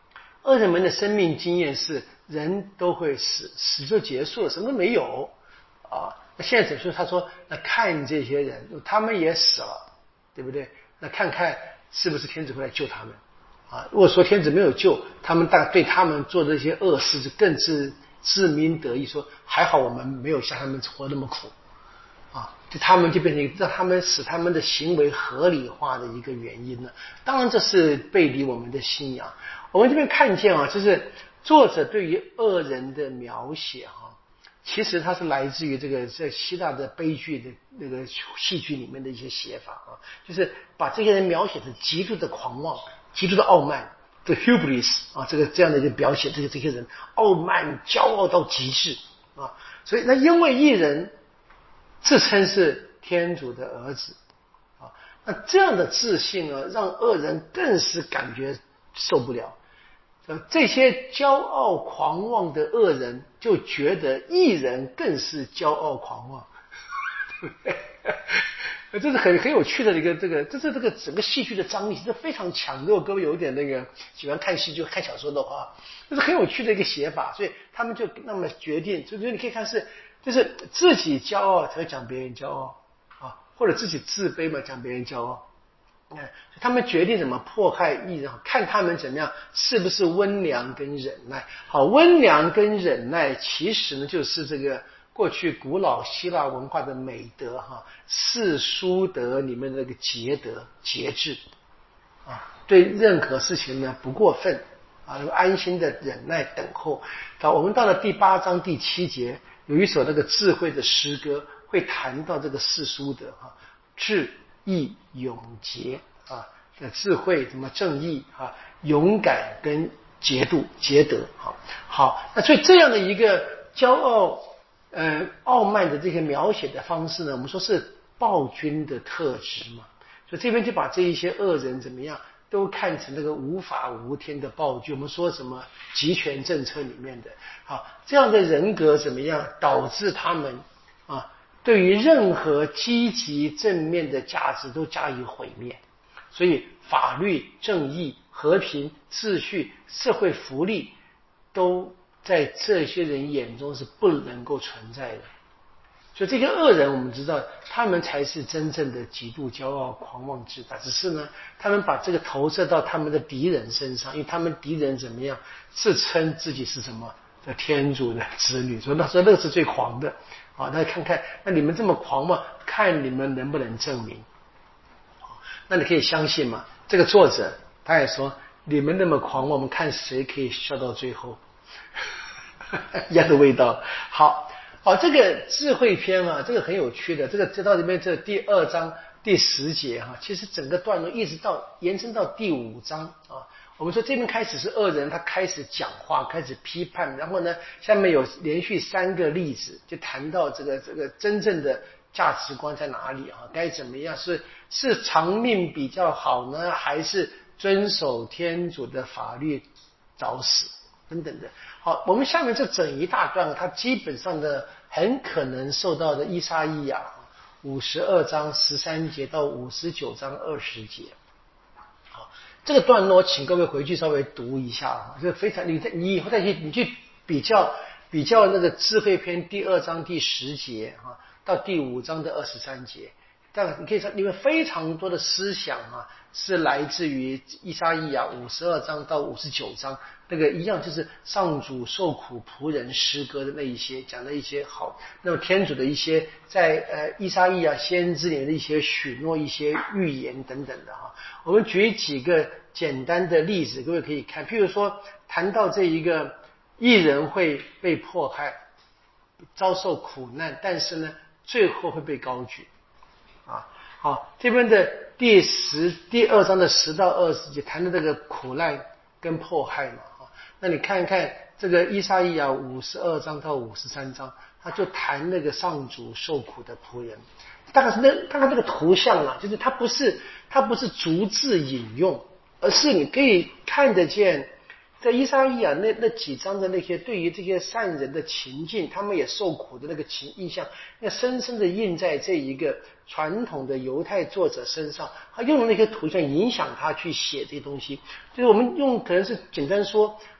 恶人们的生命经验是人都会死，死就结束了，什么都没有啊。那现在怎么说？他说，那看这些人，他们也死了，对不对？那看看是不是天子会来救他们啊？如果说天子没有救，他们大对他们做的这些恶事就更是自鸣得意，说还好我们没有像他们活那么苦啊，就他们就变成让他们使他们的行为合理化的一个原因了。当然这是背离我们的信仰。我们这边看见啊，就是作者对于恶人的描写啊，其实它是来自于这个在希腊的悲剧的那个戏剧里面的一些写法啊，就是把这些人描写成极度的狂妄、极度的傲慢，这 hubris 啊，这个这样的一个表写，这个这些人傲慢、骄傲到极致啊。所以那因为一人自称是天主的儿子啊，那这样的自信啊，让恶人更是感觉受不了。这些骄傲狂妄的恶人就觉得义人更是骄傲狂妄，对不对？这是很很有趣的一个这个，这是这个整个戏剧的张力是非常强。如果各位有点那个喜欢看戏剧、看小说的话，这是很有趣的一个写法。所以他们就那么决定，就是你可以看是，就是自己骄傲才会讲别人骄傲啊，或者自己自卑嘛讲别人骄傲。他们决定怎么迫害义人，看他们怎么样，是不是温良跟忍耐。好，温良跟忍耐其实呢，就是这个过去古老希腊文化的美德哈，四书德里面的那个节德、节制啊，对任何事情呢不过分啊，安心的忍耐等候。好，我们到了第八章第七节，有一首那个智慧的诗歌，会谈到这个四书德哈，智义勇节啊，的智慧什么正义啊，勇敢跟节度节德啊。好，那所以这样的一个骄傲呃傲慢的这些描写的方式呢，我们说是暴君的特质嘛。所以这边就把这一些恶人怎么样都看成那个无法无天的暴君。我们说什么集权政策里面的好，这样的人格怎么样导致他们啊对于任何积极正面的价值都加以毁灭。所以法律、正义、和平、秩序、社会福利都在这些人眼中是不能够存在的。所以这些恶人我们知道他们才是真正的极度骄傲狂妄自大，只是呢他们把这个投射到他们的敌人身上，因为他们敌人怎么样自称自己是什么的天主的子女，所以那时候那个是最狂的啊！那看看那你们这么狂嘛，看你们能不能证明。那你可以相信嘛，这个作者他也说你们那么狂，我们看谁可以笑到最后一样的味道。好好，这个智慧篇啊，这个很有趣的，这个这到这边这第二章第十节哈、啊，其实整个段落一直到延伸到第五章啊。我们说这边开始是恶人，他开始讲话，开始批判，然后呢，下面有连续三个例子，就谈到这个这个真正的价值观在哪里啊？该怎么样？是是长命比较好呢，还是遵守天主的法律早死等等的？好，我们下面这整一大段，它基本上的很可能受到的以赛亚五十二章十三节到五十九章二十节。好，这个段落，请各位回去稍微读一下啊，这非常你你以后再去你去比较比较那个智慧篇第二章第十节啊。到第五章的二十三节，但你可以说，因为非常多的思想啊，是来自于以赛亚五十二章到五十九章，那个一样就是上主受苦仆人诗歌的那一些，讲的一些好，那么天主的一些在呃以赛亚先知里面的一些许诺、一些预言等等的哈。我们举几个简单的例子，各位可以看，譬如说谈到这一个义人会被迫害、遭受苦难，但是呢，最后会被高举啊！好，这边的第十第二章的十到二十节谈的这个苦难跟迫害嘛啊，那你看一看这个以赛亚五十二章到五十三章，他就谈那个上主受苦的仆人，大概是那大概这个图像啊，就是他不是他不是逐字引用，而是你可以看得见。在以赛亚那那几章的那些对于这些善人的情境，他们也受苦的那个情印象，那深深的印在这一个传统的犹太作者身上，他用的那些图像影响他去写这些东西。就是我们用可能是简单说，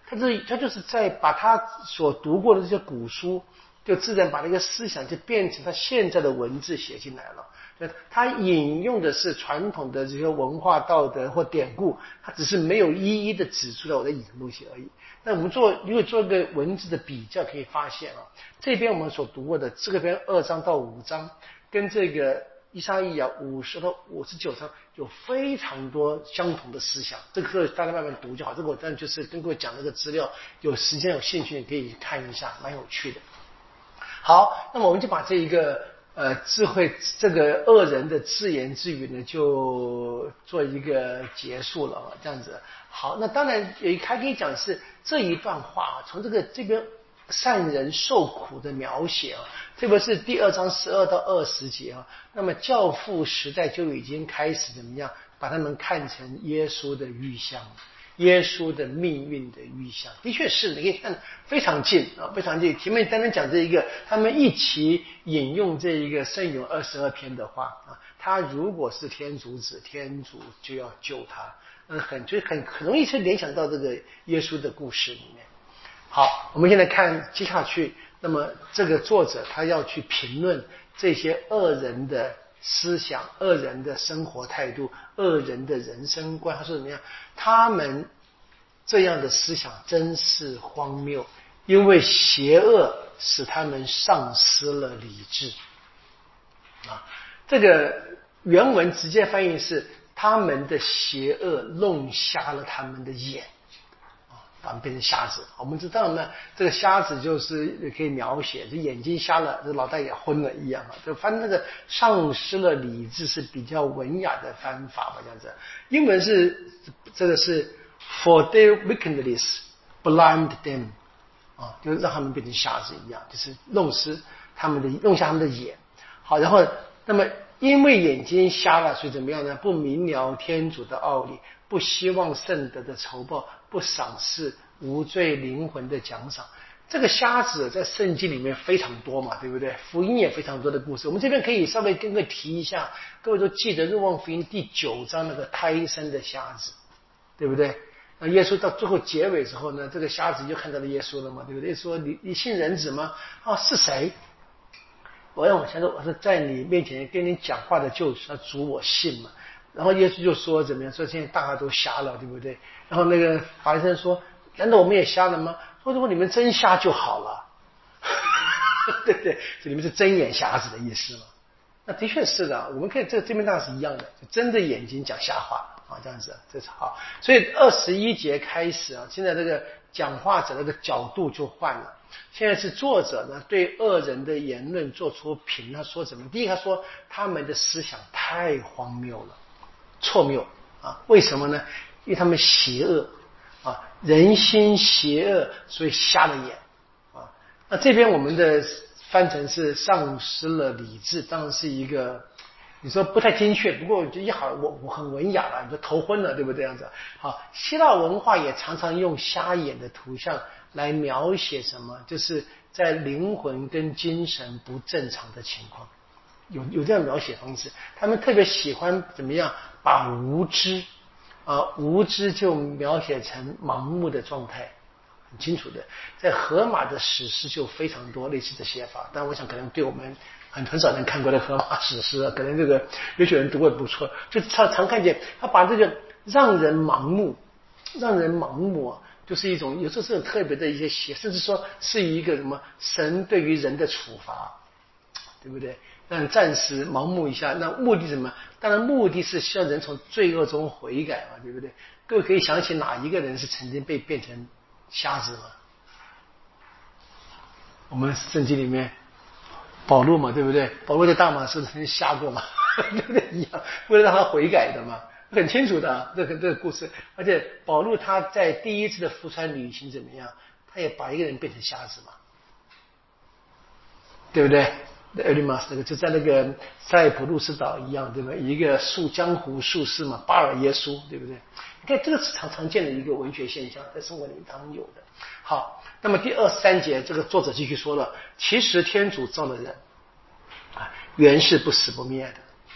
他这他就是在把他所读过的这些古书，就自然把那个思想就变成他现在的文字写进来了。他引用的是传统的这些文化道德或典故，他只是没有一一的指出来我在引什么东西而已。那我们做如果做一个文字的比较，可以发现啊，这边我们所读过的这个边二章到五章，跟这个以赛亚五十到五十九章有非常多相同的思想。这个课大家慢慢读就好。这个我当然就是跟各位讲这个资料，有时间有兴趣你可以看一下，蛮有趣的。好，那么我们就把这一个呃智慧这个恶人的自言自语呢，就做一个结束了，这样子。好，那当然也还可以讲是这一段话，从这个这边善人受苦的描写啊，这个是第二章十二到二十节啊。那么教父时代就已经开始怎么样，把他们看成耶稣的预像。耶稣的命运的预象，的确是你可以看非常近啊，非常近。前面单单讲这一个，他们一起引用这一个圣咏二十二篇的话啊，他如果是天主子，天主就要救他，嗯，很就很很容易去联想到这个耶稣的故事里面。好，我们现在看接下去，那么这个作者他要去评论这些恶人的思想、恶人的生活态度、恶人的人生观，他说怎么样？他们这样的思想真是荒谬，因为邪恶使他们丧失了理智。啊，这个原文直接翻译是他们的邪恶弄瞎了他们的眼。把他们变成瞎子，我们知道呢，这个瞎子就是可以描写，这眼睛瞎了，这脑袋也昏了一样啊。就反正那个丧失了理智是比较文雅的翻法吧，这样子。英文是这个是 for their wickedness blind them 啊，就是让他们变成瞎子一样，就是弄失他们的弄瞎他们的眼。好，然后那么因为眼睛瞎了，所以怎么样呢？不明了天主的奥理，不希望圣德的酬报，不赏识无罪灵魂的奖赏。这个瞎子在圣经里面非常多嘛，对不对？福音也非常多的故事。我们这边可以稍微跟各位提一下，各位都记得若望福音第九章那个胎生的瞎子，对不对？那耶稣到最后结尾之后呢，这个瞎子就看到了耶稣了嘛，对不对？说你你信人子吗？啊，是谁？我让我想说，我是在你面前跟你讲话的救主，主我信嘛。然后耶稣就说怎么样？说现在大家都瞎了，对不对？然后那个法利赛人说，难道我们也瞎了吗？说如果你们真瞎就好了，对不对？所以你们是真眼瞎子的意思嘛？那的确是的，我们可以这这边当然是一样的，就睁着眼睛讲瞎话啊，这样子，这是好。所以二十一节开始啊，现在这个讲话者那个角度就换了。现在是作者呢对恶人的言论做出评，他说什么？第一个他说他们的思想太荒谬了，错谬啊！为什么呢？因为他们邪恶啊，人心邪恶，所以瞎了眼啊。那这边我们的翻成是丧失了理智，当然是一个你说不太精确，不过就一好我我很文雅了，你说头昏了，对不对？这样子好，希腊文化也常常用瞎眼的图像来描写什么？就是在灵魂跟精神不正常的情况，有有这样描写方式。他们特别喜欢怎么样把无知啊、呃、无知就描写成盲目的状态，很清楚的。在荷马的史诗就非常多类似的写法，但我想可能对我们很很少人看过的荷马史诗啊，可能这个有些人读过不错，就常常看见他把这个让人盲目，让人盲目啊。就是一种有时候是很特别的一些写，甚至说是一个什么神对于人的处罚，对不对？让暂时盲目一下，那目的什么？当然目的是希望人从罪恶中悔改嘛，对不对？各位可以想起哪一个人是曾经被变成瞎子吗？我们圣经里面保罗嘛，对不对？保罗在大马士曾经瞎过嘛，对不对？一样，为了让他悔改的嘛。很清楚的这个这个故事，而且保禄他在第一次的福川旅行怎么样？他也把一个人变成瞎子嘛，对不对？埃利马斯那个就在那个塞浦路斯岛一样，对吧？一个术江湖术士嘛，巴尔耶稣，对不对？你看这个是常常见的一个文学现象，在生活里面常有的。好，那么第二十三节，这个作者继续说了，其实天主造了人啊，原是不死不灭的。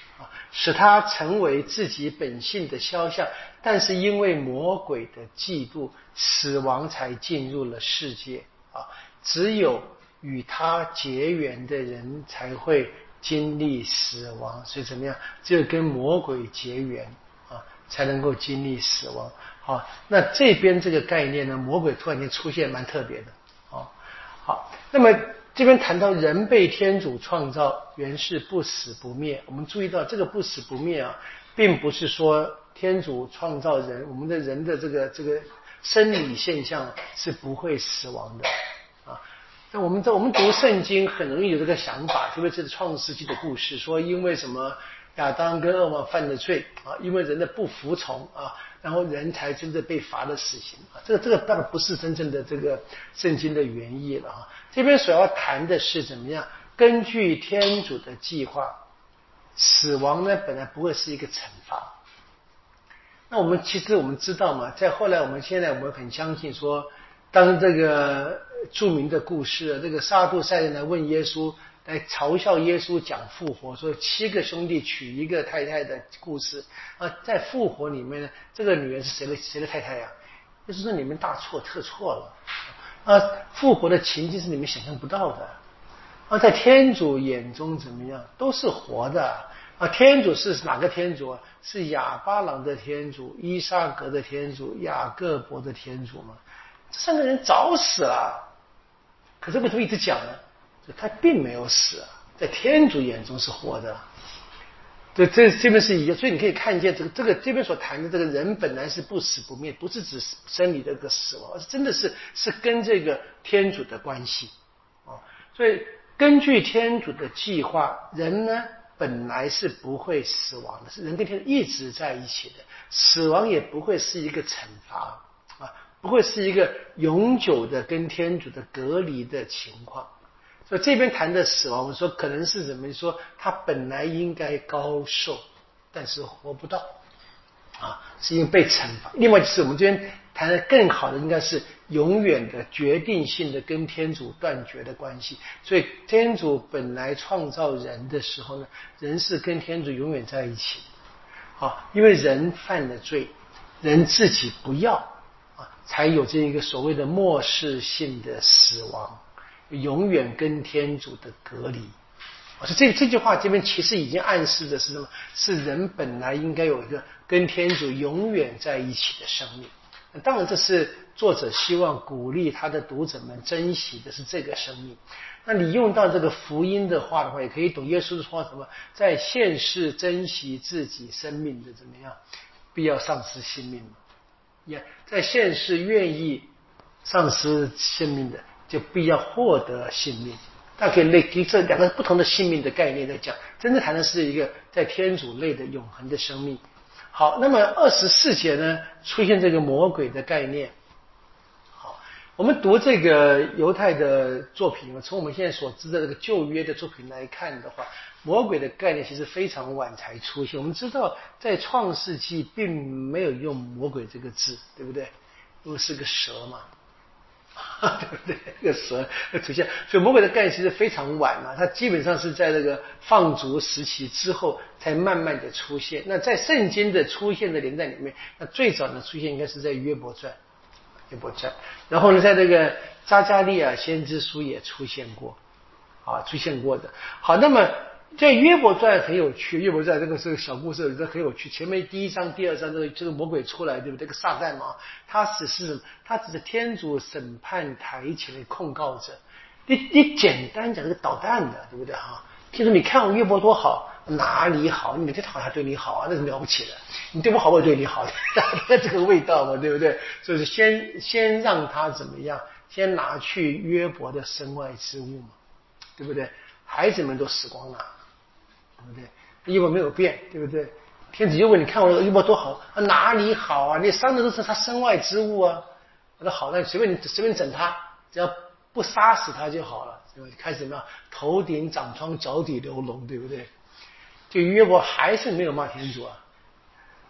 使他成为自己本性的肖像，但是因为魔鬼的嫉妒，死亡才进入了世界啊！只有与他结缘的人才会经历死亡，所以怎么样？只有跟魔鬼结缘啊，才能够经历死亡。好，那这边这个概念呢，魔鬼突然间出现，蛮特别的。好，好，那么这边谈到人被天主创造，原是不死不灭。我们注意到这个不死不灭啊，并不是说天主创造人，我们的人的这个这个生理现象是不会死亡的啊。那我们在我们读圣经很容易有这个想法，特别是创世纪的故事，说因为什么亚当跟恶魔犯了罪啊，因为人的不服从啊，然后人才真的被罚了死刑啊。这个这个当然不是真正的这个圣经的原意了啊。这边所要谈的是怎么样？根据天主的计划，死亡呢本来不会是一个惩罚。那我们其实我们知道嘛，在后来我们现在我们很相信说，当这个著名的故事，这个撒杜塞人来问耶稣，来嘲笑耶稣讲复活，说七个兄弟娶一个太太的故事啊，在复活里面呢，这个女人是谁的谁的太太呀？耶稣说你们大错特错了啊！复活的情境是你们想象不到的啊，在天主眼中怎么样，都是活的啊！天主是哪个天主啊？是亚巴郎的天主、伊撒格的天主、雅各伯的天主嘛？这三个人早死了，可是为什么一直讲呢？他并没有死啊，在天主眼中是活的。对，这这边是一样，所以你可以看见这个这个这边所谈的这个人本来是不死不灭，不是指生理的这个死亡，而是真的是是跟这个天主的关系啊。所以根据天主的计划，人呢本来是不会死亡的，是人跟天主一直在一起的，死亡也不会是一个惩罚啊，不会是一个永久的跟天主的隔离的情况。所以这边谈的死亡，我说可能是怎么说，他本来应该高寿，但是活不到啊，是因为被惩罚。另外就是我们这边谈的更好的，应该是永远的决定性的跟天主断绝的关系。所以天主本来创造人的时候呢，人是跟天主永远在一起的啊，因为人犯了罪，人自己不要啊，才有这一个所谓的末世性的死亡。永远跟天主的隔离，所以这这句话这边其实已经暗示的是什么？是人本来应该有一个跟天主永远在一起的生命。当然，这是作者希望鼓励他的读者们珍惜的是这个生命。那你用到这个福音的话的话，也可以懂耶稣说什么？在现世珍惜自己生命的怎么样，必要丧失性命嘛？也在现世愿意丧失性命的，就必要获得性命。大家可以类给这两个不同的性命的概念来讲，真正谈的是一个在天主内的永恒的生命。好，那么二十四节呢，出现这个魔鬼的概念。好，我们读这个犹太的作品，从我们现在所知的这个旧约的作品来看的话，魔鬼的概念其实非常晚才出现。我们知道在创世纪并没有用魔鬼这个字，对不对？因为是个蛇嘛。对不对？这个蛇的出现，所以魔鬼的概念其实非常晚了、啊，它基本上是在这个放逐时期之后才慢慢的出现。那在圣经的出现的年代里面，那最早的出现应该是在约伯传，约伯传。然后呢，在这个扎加利亚先知书也出现过，啊，出现过的。好，那么在约伯传很有趣，约伯传这个是个小故事，这很有趣。前面第一章、第二章这个这个魔鬼出来，对不对？这个撒旦嘛，他只是他只是天主审判台前的控告者。你你简单讲这个捣蛋的，对不对哈？听说你看我约伯多好，哪里好？你每天好他对你好啊，那是了不起的。你对我好，我也对你好，这个味道嘛，对不对？所以先先让他怎么样？先拿去约伯的身外之物嘛，对不对？孩子们都死光了。对不对？约伯没有变，对不对？天子就问你看我约伯多好，啊哪里好啊？你伤的都是他身外之物啊。我说好，那随便你随便整他，只要不杀死他就好了。对吧？开始什么？头顶长疮，脚底流脓，对不对？就约伯还是没有骂天主啊，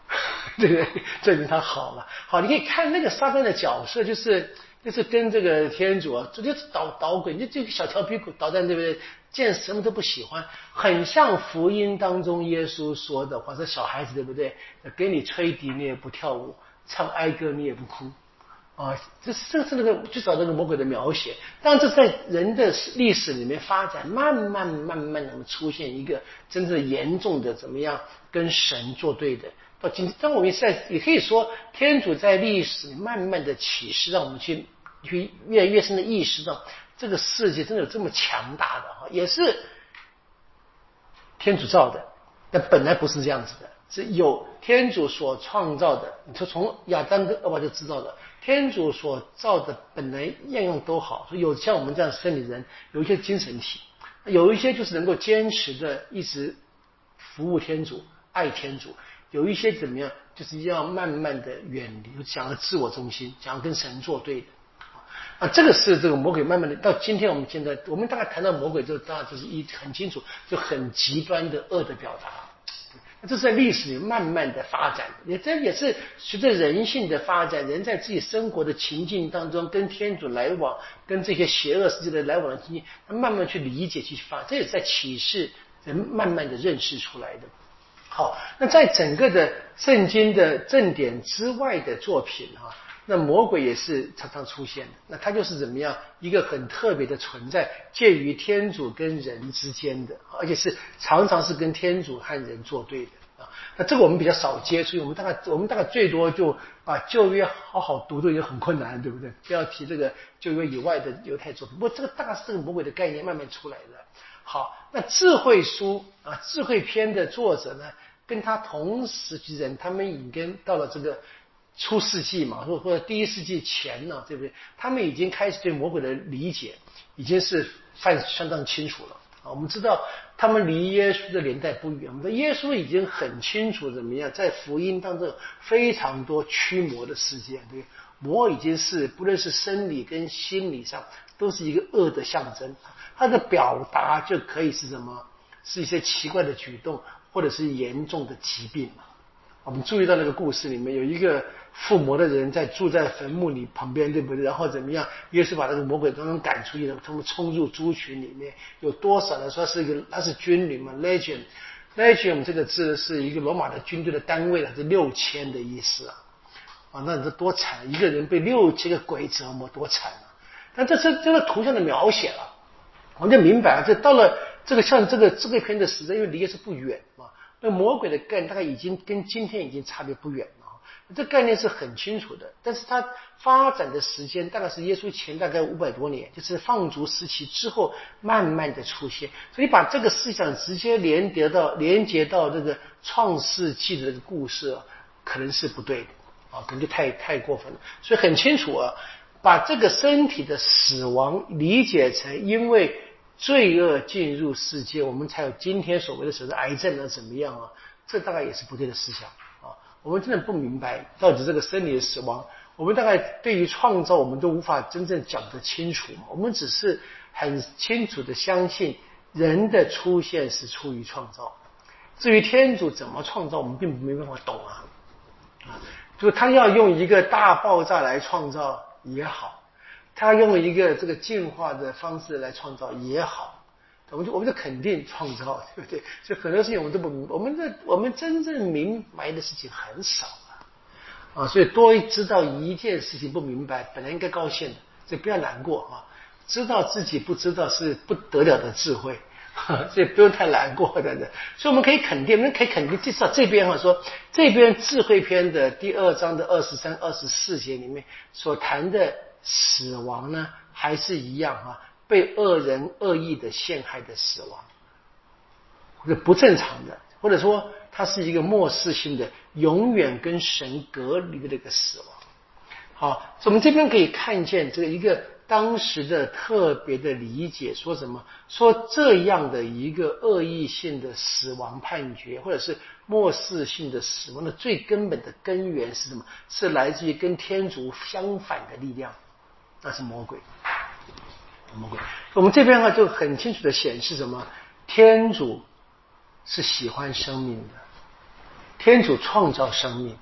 对不对？证明他好了。好，你可以看那个撒旦的角色，就是就是跟这个天主啊，直接捣捣鬼，你这个小调皮鬼捣蛋，对不对？见什么都不喜欢，很像福音当中耶稣说的，或者小孩子对不对？给你吹笛你也不跳舞，唱哀歌你也不哭。啊，这是这是那个去找那个魔鬼的描写，当然这在人的历史里面发展，慢慢慢慢的出现一个真正严重的怎么样跟神作对的。到今天，当我们现在也可以说，天主在历史里慢慢的启示，让我们去去越来越深的意识到，这个世界真的有这么强大的哈，也是天主造的，但本来不是这样子的，是有天主所创造的。你说从亚当跟厄娃就知道了。天主所造的本来样样都好，所以有像我们这样生理人，有一些精神体，有一些就是能够坚持的一直服务天主、爱天主，有一些怎么样，就是要慢慢的远离，讲了自我中心，讲跟神作对的。啊，这个是这个魔鬼慢慢的到今天我们现在，我们大概谈到魔鬼之后，大家就是一很清楚，就很极端的恶的表达。这是在历史里慢慢的发展，也这也是随着人性的发展，人在自己生活的情境当中跟天主来往，跟这些邪恶世界的来往的经验，慢慢去理解去发展，这也是在启示人慢慢的认识出来的。好，那在整个的圣经的正典之外的作品啊，那魔鬼也是常常出现的，那他就是怎么样一个很特别的存在，介于天主跟人之间的，而且是常常是跟天主和人作对的啊。那这个我们比较少接触，我们大概我们大概最多就把旧约好好读都已经很困难，对不对？不要提这个旧约以外的犹太作品。不过这个大概是这个魔鬼的概念慢慢出来的。好，那智慧书啊，智慧篇的作者呢，跟他同时期人，他们已经到了这个初世纪嘛，或或者第一世纪前呢，对不对？他们已经开始对魔鬼的理解已经是范相当清楚了啊。我们知道他们离耶稣的年代不远，我们的耶稣已经很清楚怎么样，在福音当中非常多驱魔的事件，对，魔已经是不论是生理跟心理上都是一个恶的象征，它的表达就可以是什么？是一些奇怪的举动，或者是严重的疾病嘛。我们注意到那个故事里面有一个附魔的人在住在坟墓里旁边，对不对？然后怎么样？耶稣把那个魔鬼刚刚赶出去了，他们冲入猪群里面，有多少呢？说是一个，他是军旅嘛 ，legion，legion 这个字是一个罗马的军队的单位了，是六千的意思啊。啊，那这多惨！一个人被六千个鬼折磨，多惨啊！但这是这个图像的描写了，我们就明白了，这到了这个像这个这个篇的时代，因为离耶稣不远嘛。那魔鬼的概念大概已经跟今天已经差别不远了，这概念是很清楚的，但是它发展的时间大概是耶稣前大概五百多年，就是放逐时期之后慢慢的出现，所以把这个思想直接连接到连接到这个创世纪的这个故事啊，可能是不对的啊，可能就太太过分了，所以很清楚啊，把这个身体的死亡理解成因为罪恶进入世界，我们才有今天所谓的所谓的癌症啊怎么样啊？这大概也是不对的思想啊！我们真的不明白到底这个生理的死亡，我们大概对于创造我们都无法真正讲得清楚嘛。我们只是很清楚的相信人的出现是出于创造，至于天主怎么创造，我们并没办法懂啊！啊，就是他要用一个大爆炸来创造也好。他用一个这个进化的方式来创造也好，我们就我们就肯定创造，对不对？所以很多事情我们都不明白，我们的我们真正明白的事情很少啊，啊，所以多知道一件事情不明白，本来应该高兴的，所以不要难过啊。知道自己不知道是不得了的智慧，所以不用太难过的。所以我们可以肯定，我们可以肯定，至少这边哈说，这边智慧篇的第二章的二十三、二十四节里面所谈的死亡呢，还是一样啊，被恶人恶意的陷害的死亡，或者不正常的，或者说它是一个末世性的，永远跟神隔离的这个死亡。好，所以我们这边可以看见这个一个当时的特别的理解，说什么？说这样的一个恶意性的死亡判决，或者是末世性的死亡的最根本的根源是什么？是来自于跟天主相反的力量，那是魔鬼。魔鬼。我们这边呢就很清楚的显示什么？天主是喜欢生命的，天主创造生命，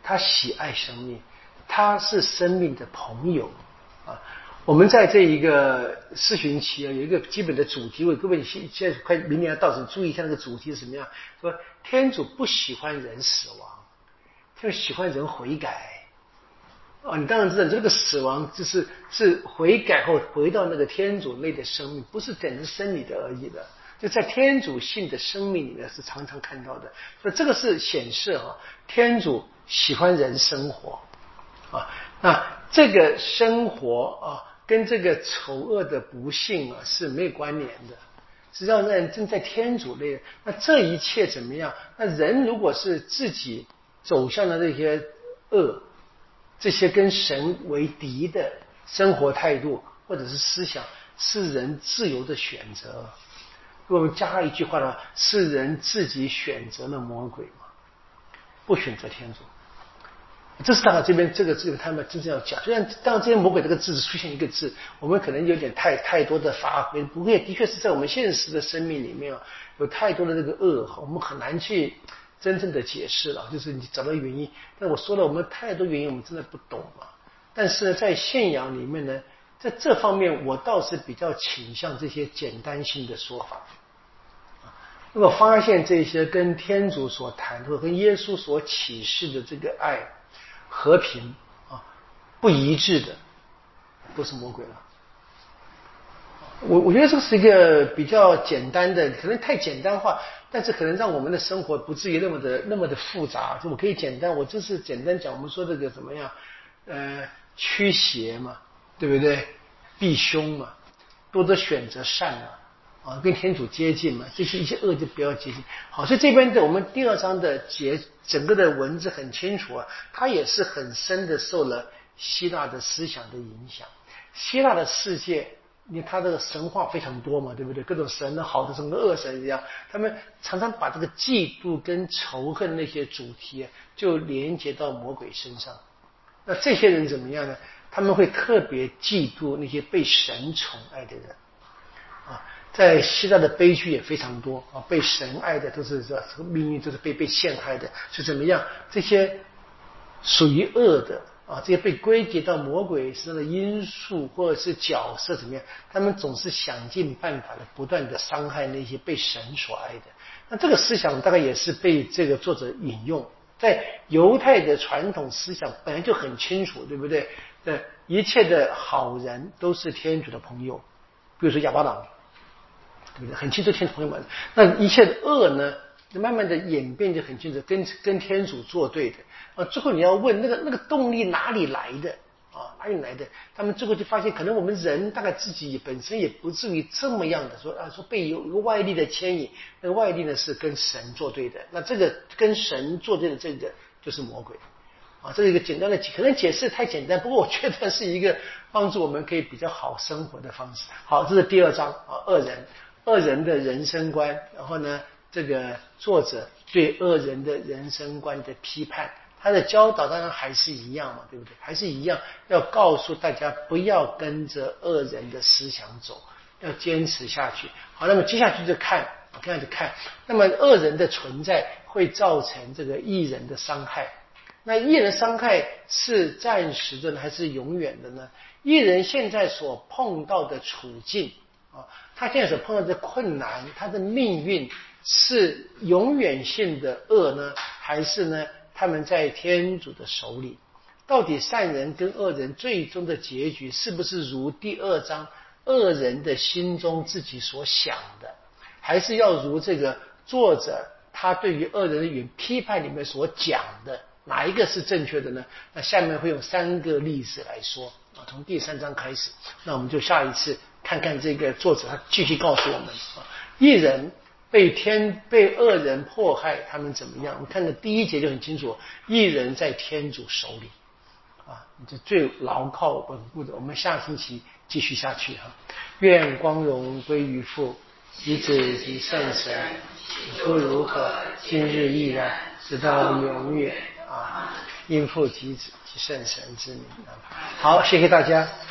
他喜爱生命，他是生命的朋友啊。我们在这一个四旬期啊，有一个基本的主题，为各位现现在快明年要到时注意一下那个主题是什么样。说天主不喜欢人死亡，就喜欢人悔改。哦，你当然知道，这个死亡就是是悔改后回到那个天主类的生命，不是等于生理的而已的。就在天主性的生命里面是常常看到的。所以这个是显示啊，天主喜欢人生活啊。那这个生活啊，跟这个丑恶的不幸啊是没有关联的。实际上，人正在天主类，那这一切怎么样？那人如果是自己走向了这些恶，这些跟神为敌的生活态度或者是思想，是人自由的选择。如果我们加一句话的话，是人自己选择了魔鬼吗？不选择天主。这是当然这边这个字他们真正要讲。虽然当然这些魔鬼这个字出现一个字，我们可能有点太太多的发挥，不过的确是在我们现实的生命里面啊，有太多的这个恶，我们很难去真正的解释了，就是你找到原因。但我说了，我们太多原因我们真的不懂嘛。但是呢，在信仰里面呢，在这方面我倒是比较倾向这些简单性的说法。如果发现这些跟天主所谈或跟耶稣所启示的这个爱、和平啊不一致的，都是魔鬼了。我我觉得这是一个比较简单的，可能太简单化，但是可能让我们的生活不至于那么的那么的复杂。就我可以简单，我就是简单讲，我们说这个怎么样？呃，驱邪嘛，对不对？避凶嘛，多多选择善嘛。啊，跟天主接近嘛，就是一些恶就不要接近。好，所以这边的我们第二章的节整个的文字很清楚啊，它也是很深的受了希腊的思想的影响。希腊的世界，因为它这个神话非常多嘛，对不对？各种神的好的神跟恶神一样，他们常常把这个嫉妒跟仇恨那些主题就连接到魔鬼身上。那这些人怎么样呢？他们会特别嫉妒那些被神宠爱的人啊。在希腊的悲剧也非常多啊，被神爱的都是这这个命运都是被被陷害的，是怎么样？这些属于恶的啊，这些被归结到魔鬼身上的因素或者是角色怎么样？他们总是想尽办法的不断的伤害那些被神所爱的。那这个思想大概也是被这个作者引用，在犹太的传统思想本来就很清楚，对不对？对，一切的好人都是天主的朋友，比如说亚巴郎。对不对？很清楚天主朋友们，那一切的恶呢，慢慢的演变就很清楚，跟跟天主作对的啊。最后你要问那个那个动力哪里来的啊？哪里来的？他们最后就发现，可能我们人大概自己本身也不至于这么样的说啊，说被有一个外力的牵引，那个外力呢是跟神作对的，那这个跟神作对的这个就是魔鬼。啊，这是一个简单的，可能解释太简单，不过我觉得是一个帮助我们可以比较好生活的方式。好，这是第二章啊，恶人。恶人的人生观，然后呢，这个作者对恶人的人生观的批判，他的教导当然还是一样嘛，对不对？还是一样，要告诉大家不要跟着恶人的思想走，要坚持下去。好，那么接下去就看，这样就看，那么恶人的存在会造成这个义人的伤害。那义人伤害是暂时的呢，还是永远的呢？义人现在所碰到的处境啊，他现在所碰到的困难，他的命运是永远性的恶呢，还是呢他们在天主的手里？到底善人跟恶人最终的结局是不是如第二章恶人的心中自己所想的，还是要如这个作者他对于恶人的语言批判里面所讲的，哪一个是正确的呢？那下面会用三个例子来说啊，从第三章开始，那我们就下一次看看这个作者他继续告诉我们啊，义人被天被恶人迫害，他们怎么样？我们看的第一节就很清楚，义人在天主手里啊，这最牢靠稳固的。我们下星期继续下去哈。愿光荣归于父、及子及圣神，起初如何，今日亦然，直到永远啊！因父及子及圣神之名。好，谢谢大家。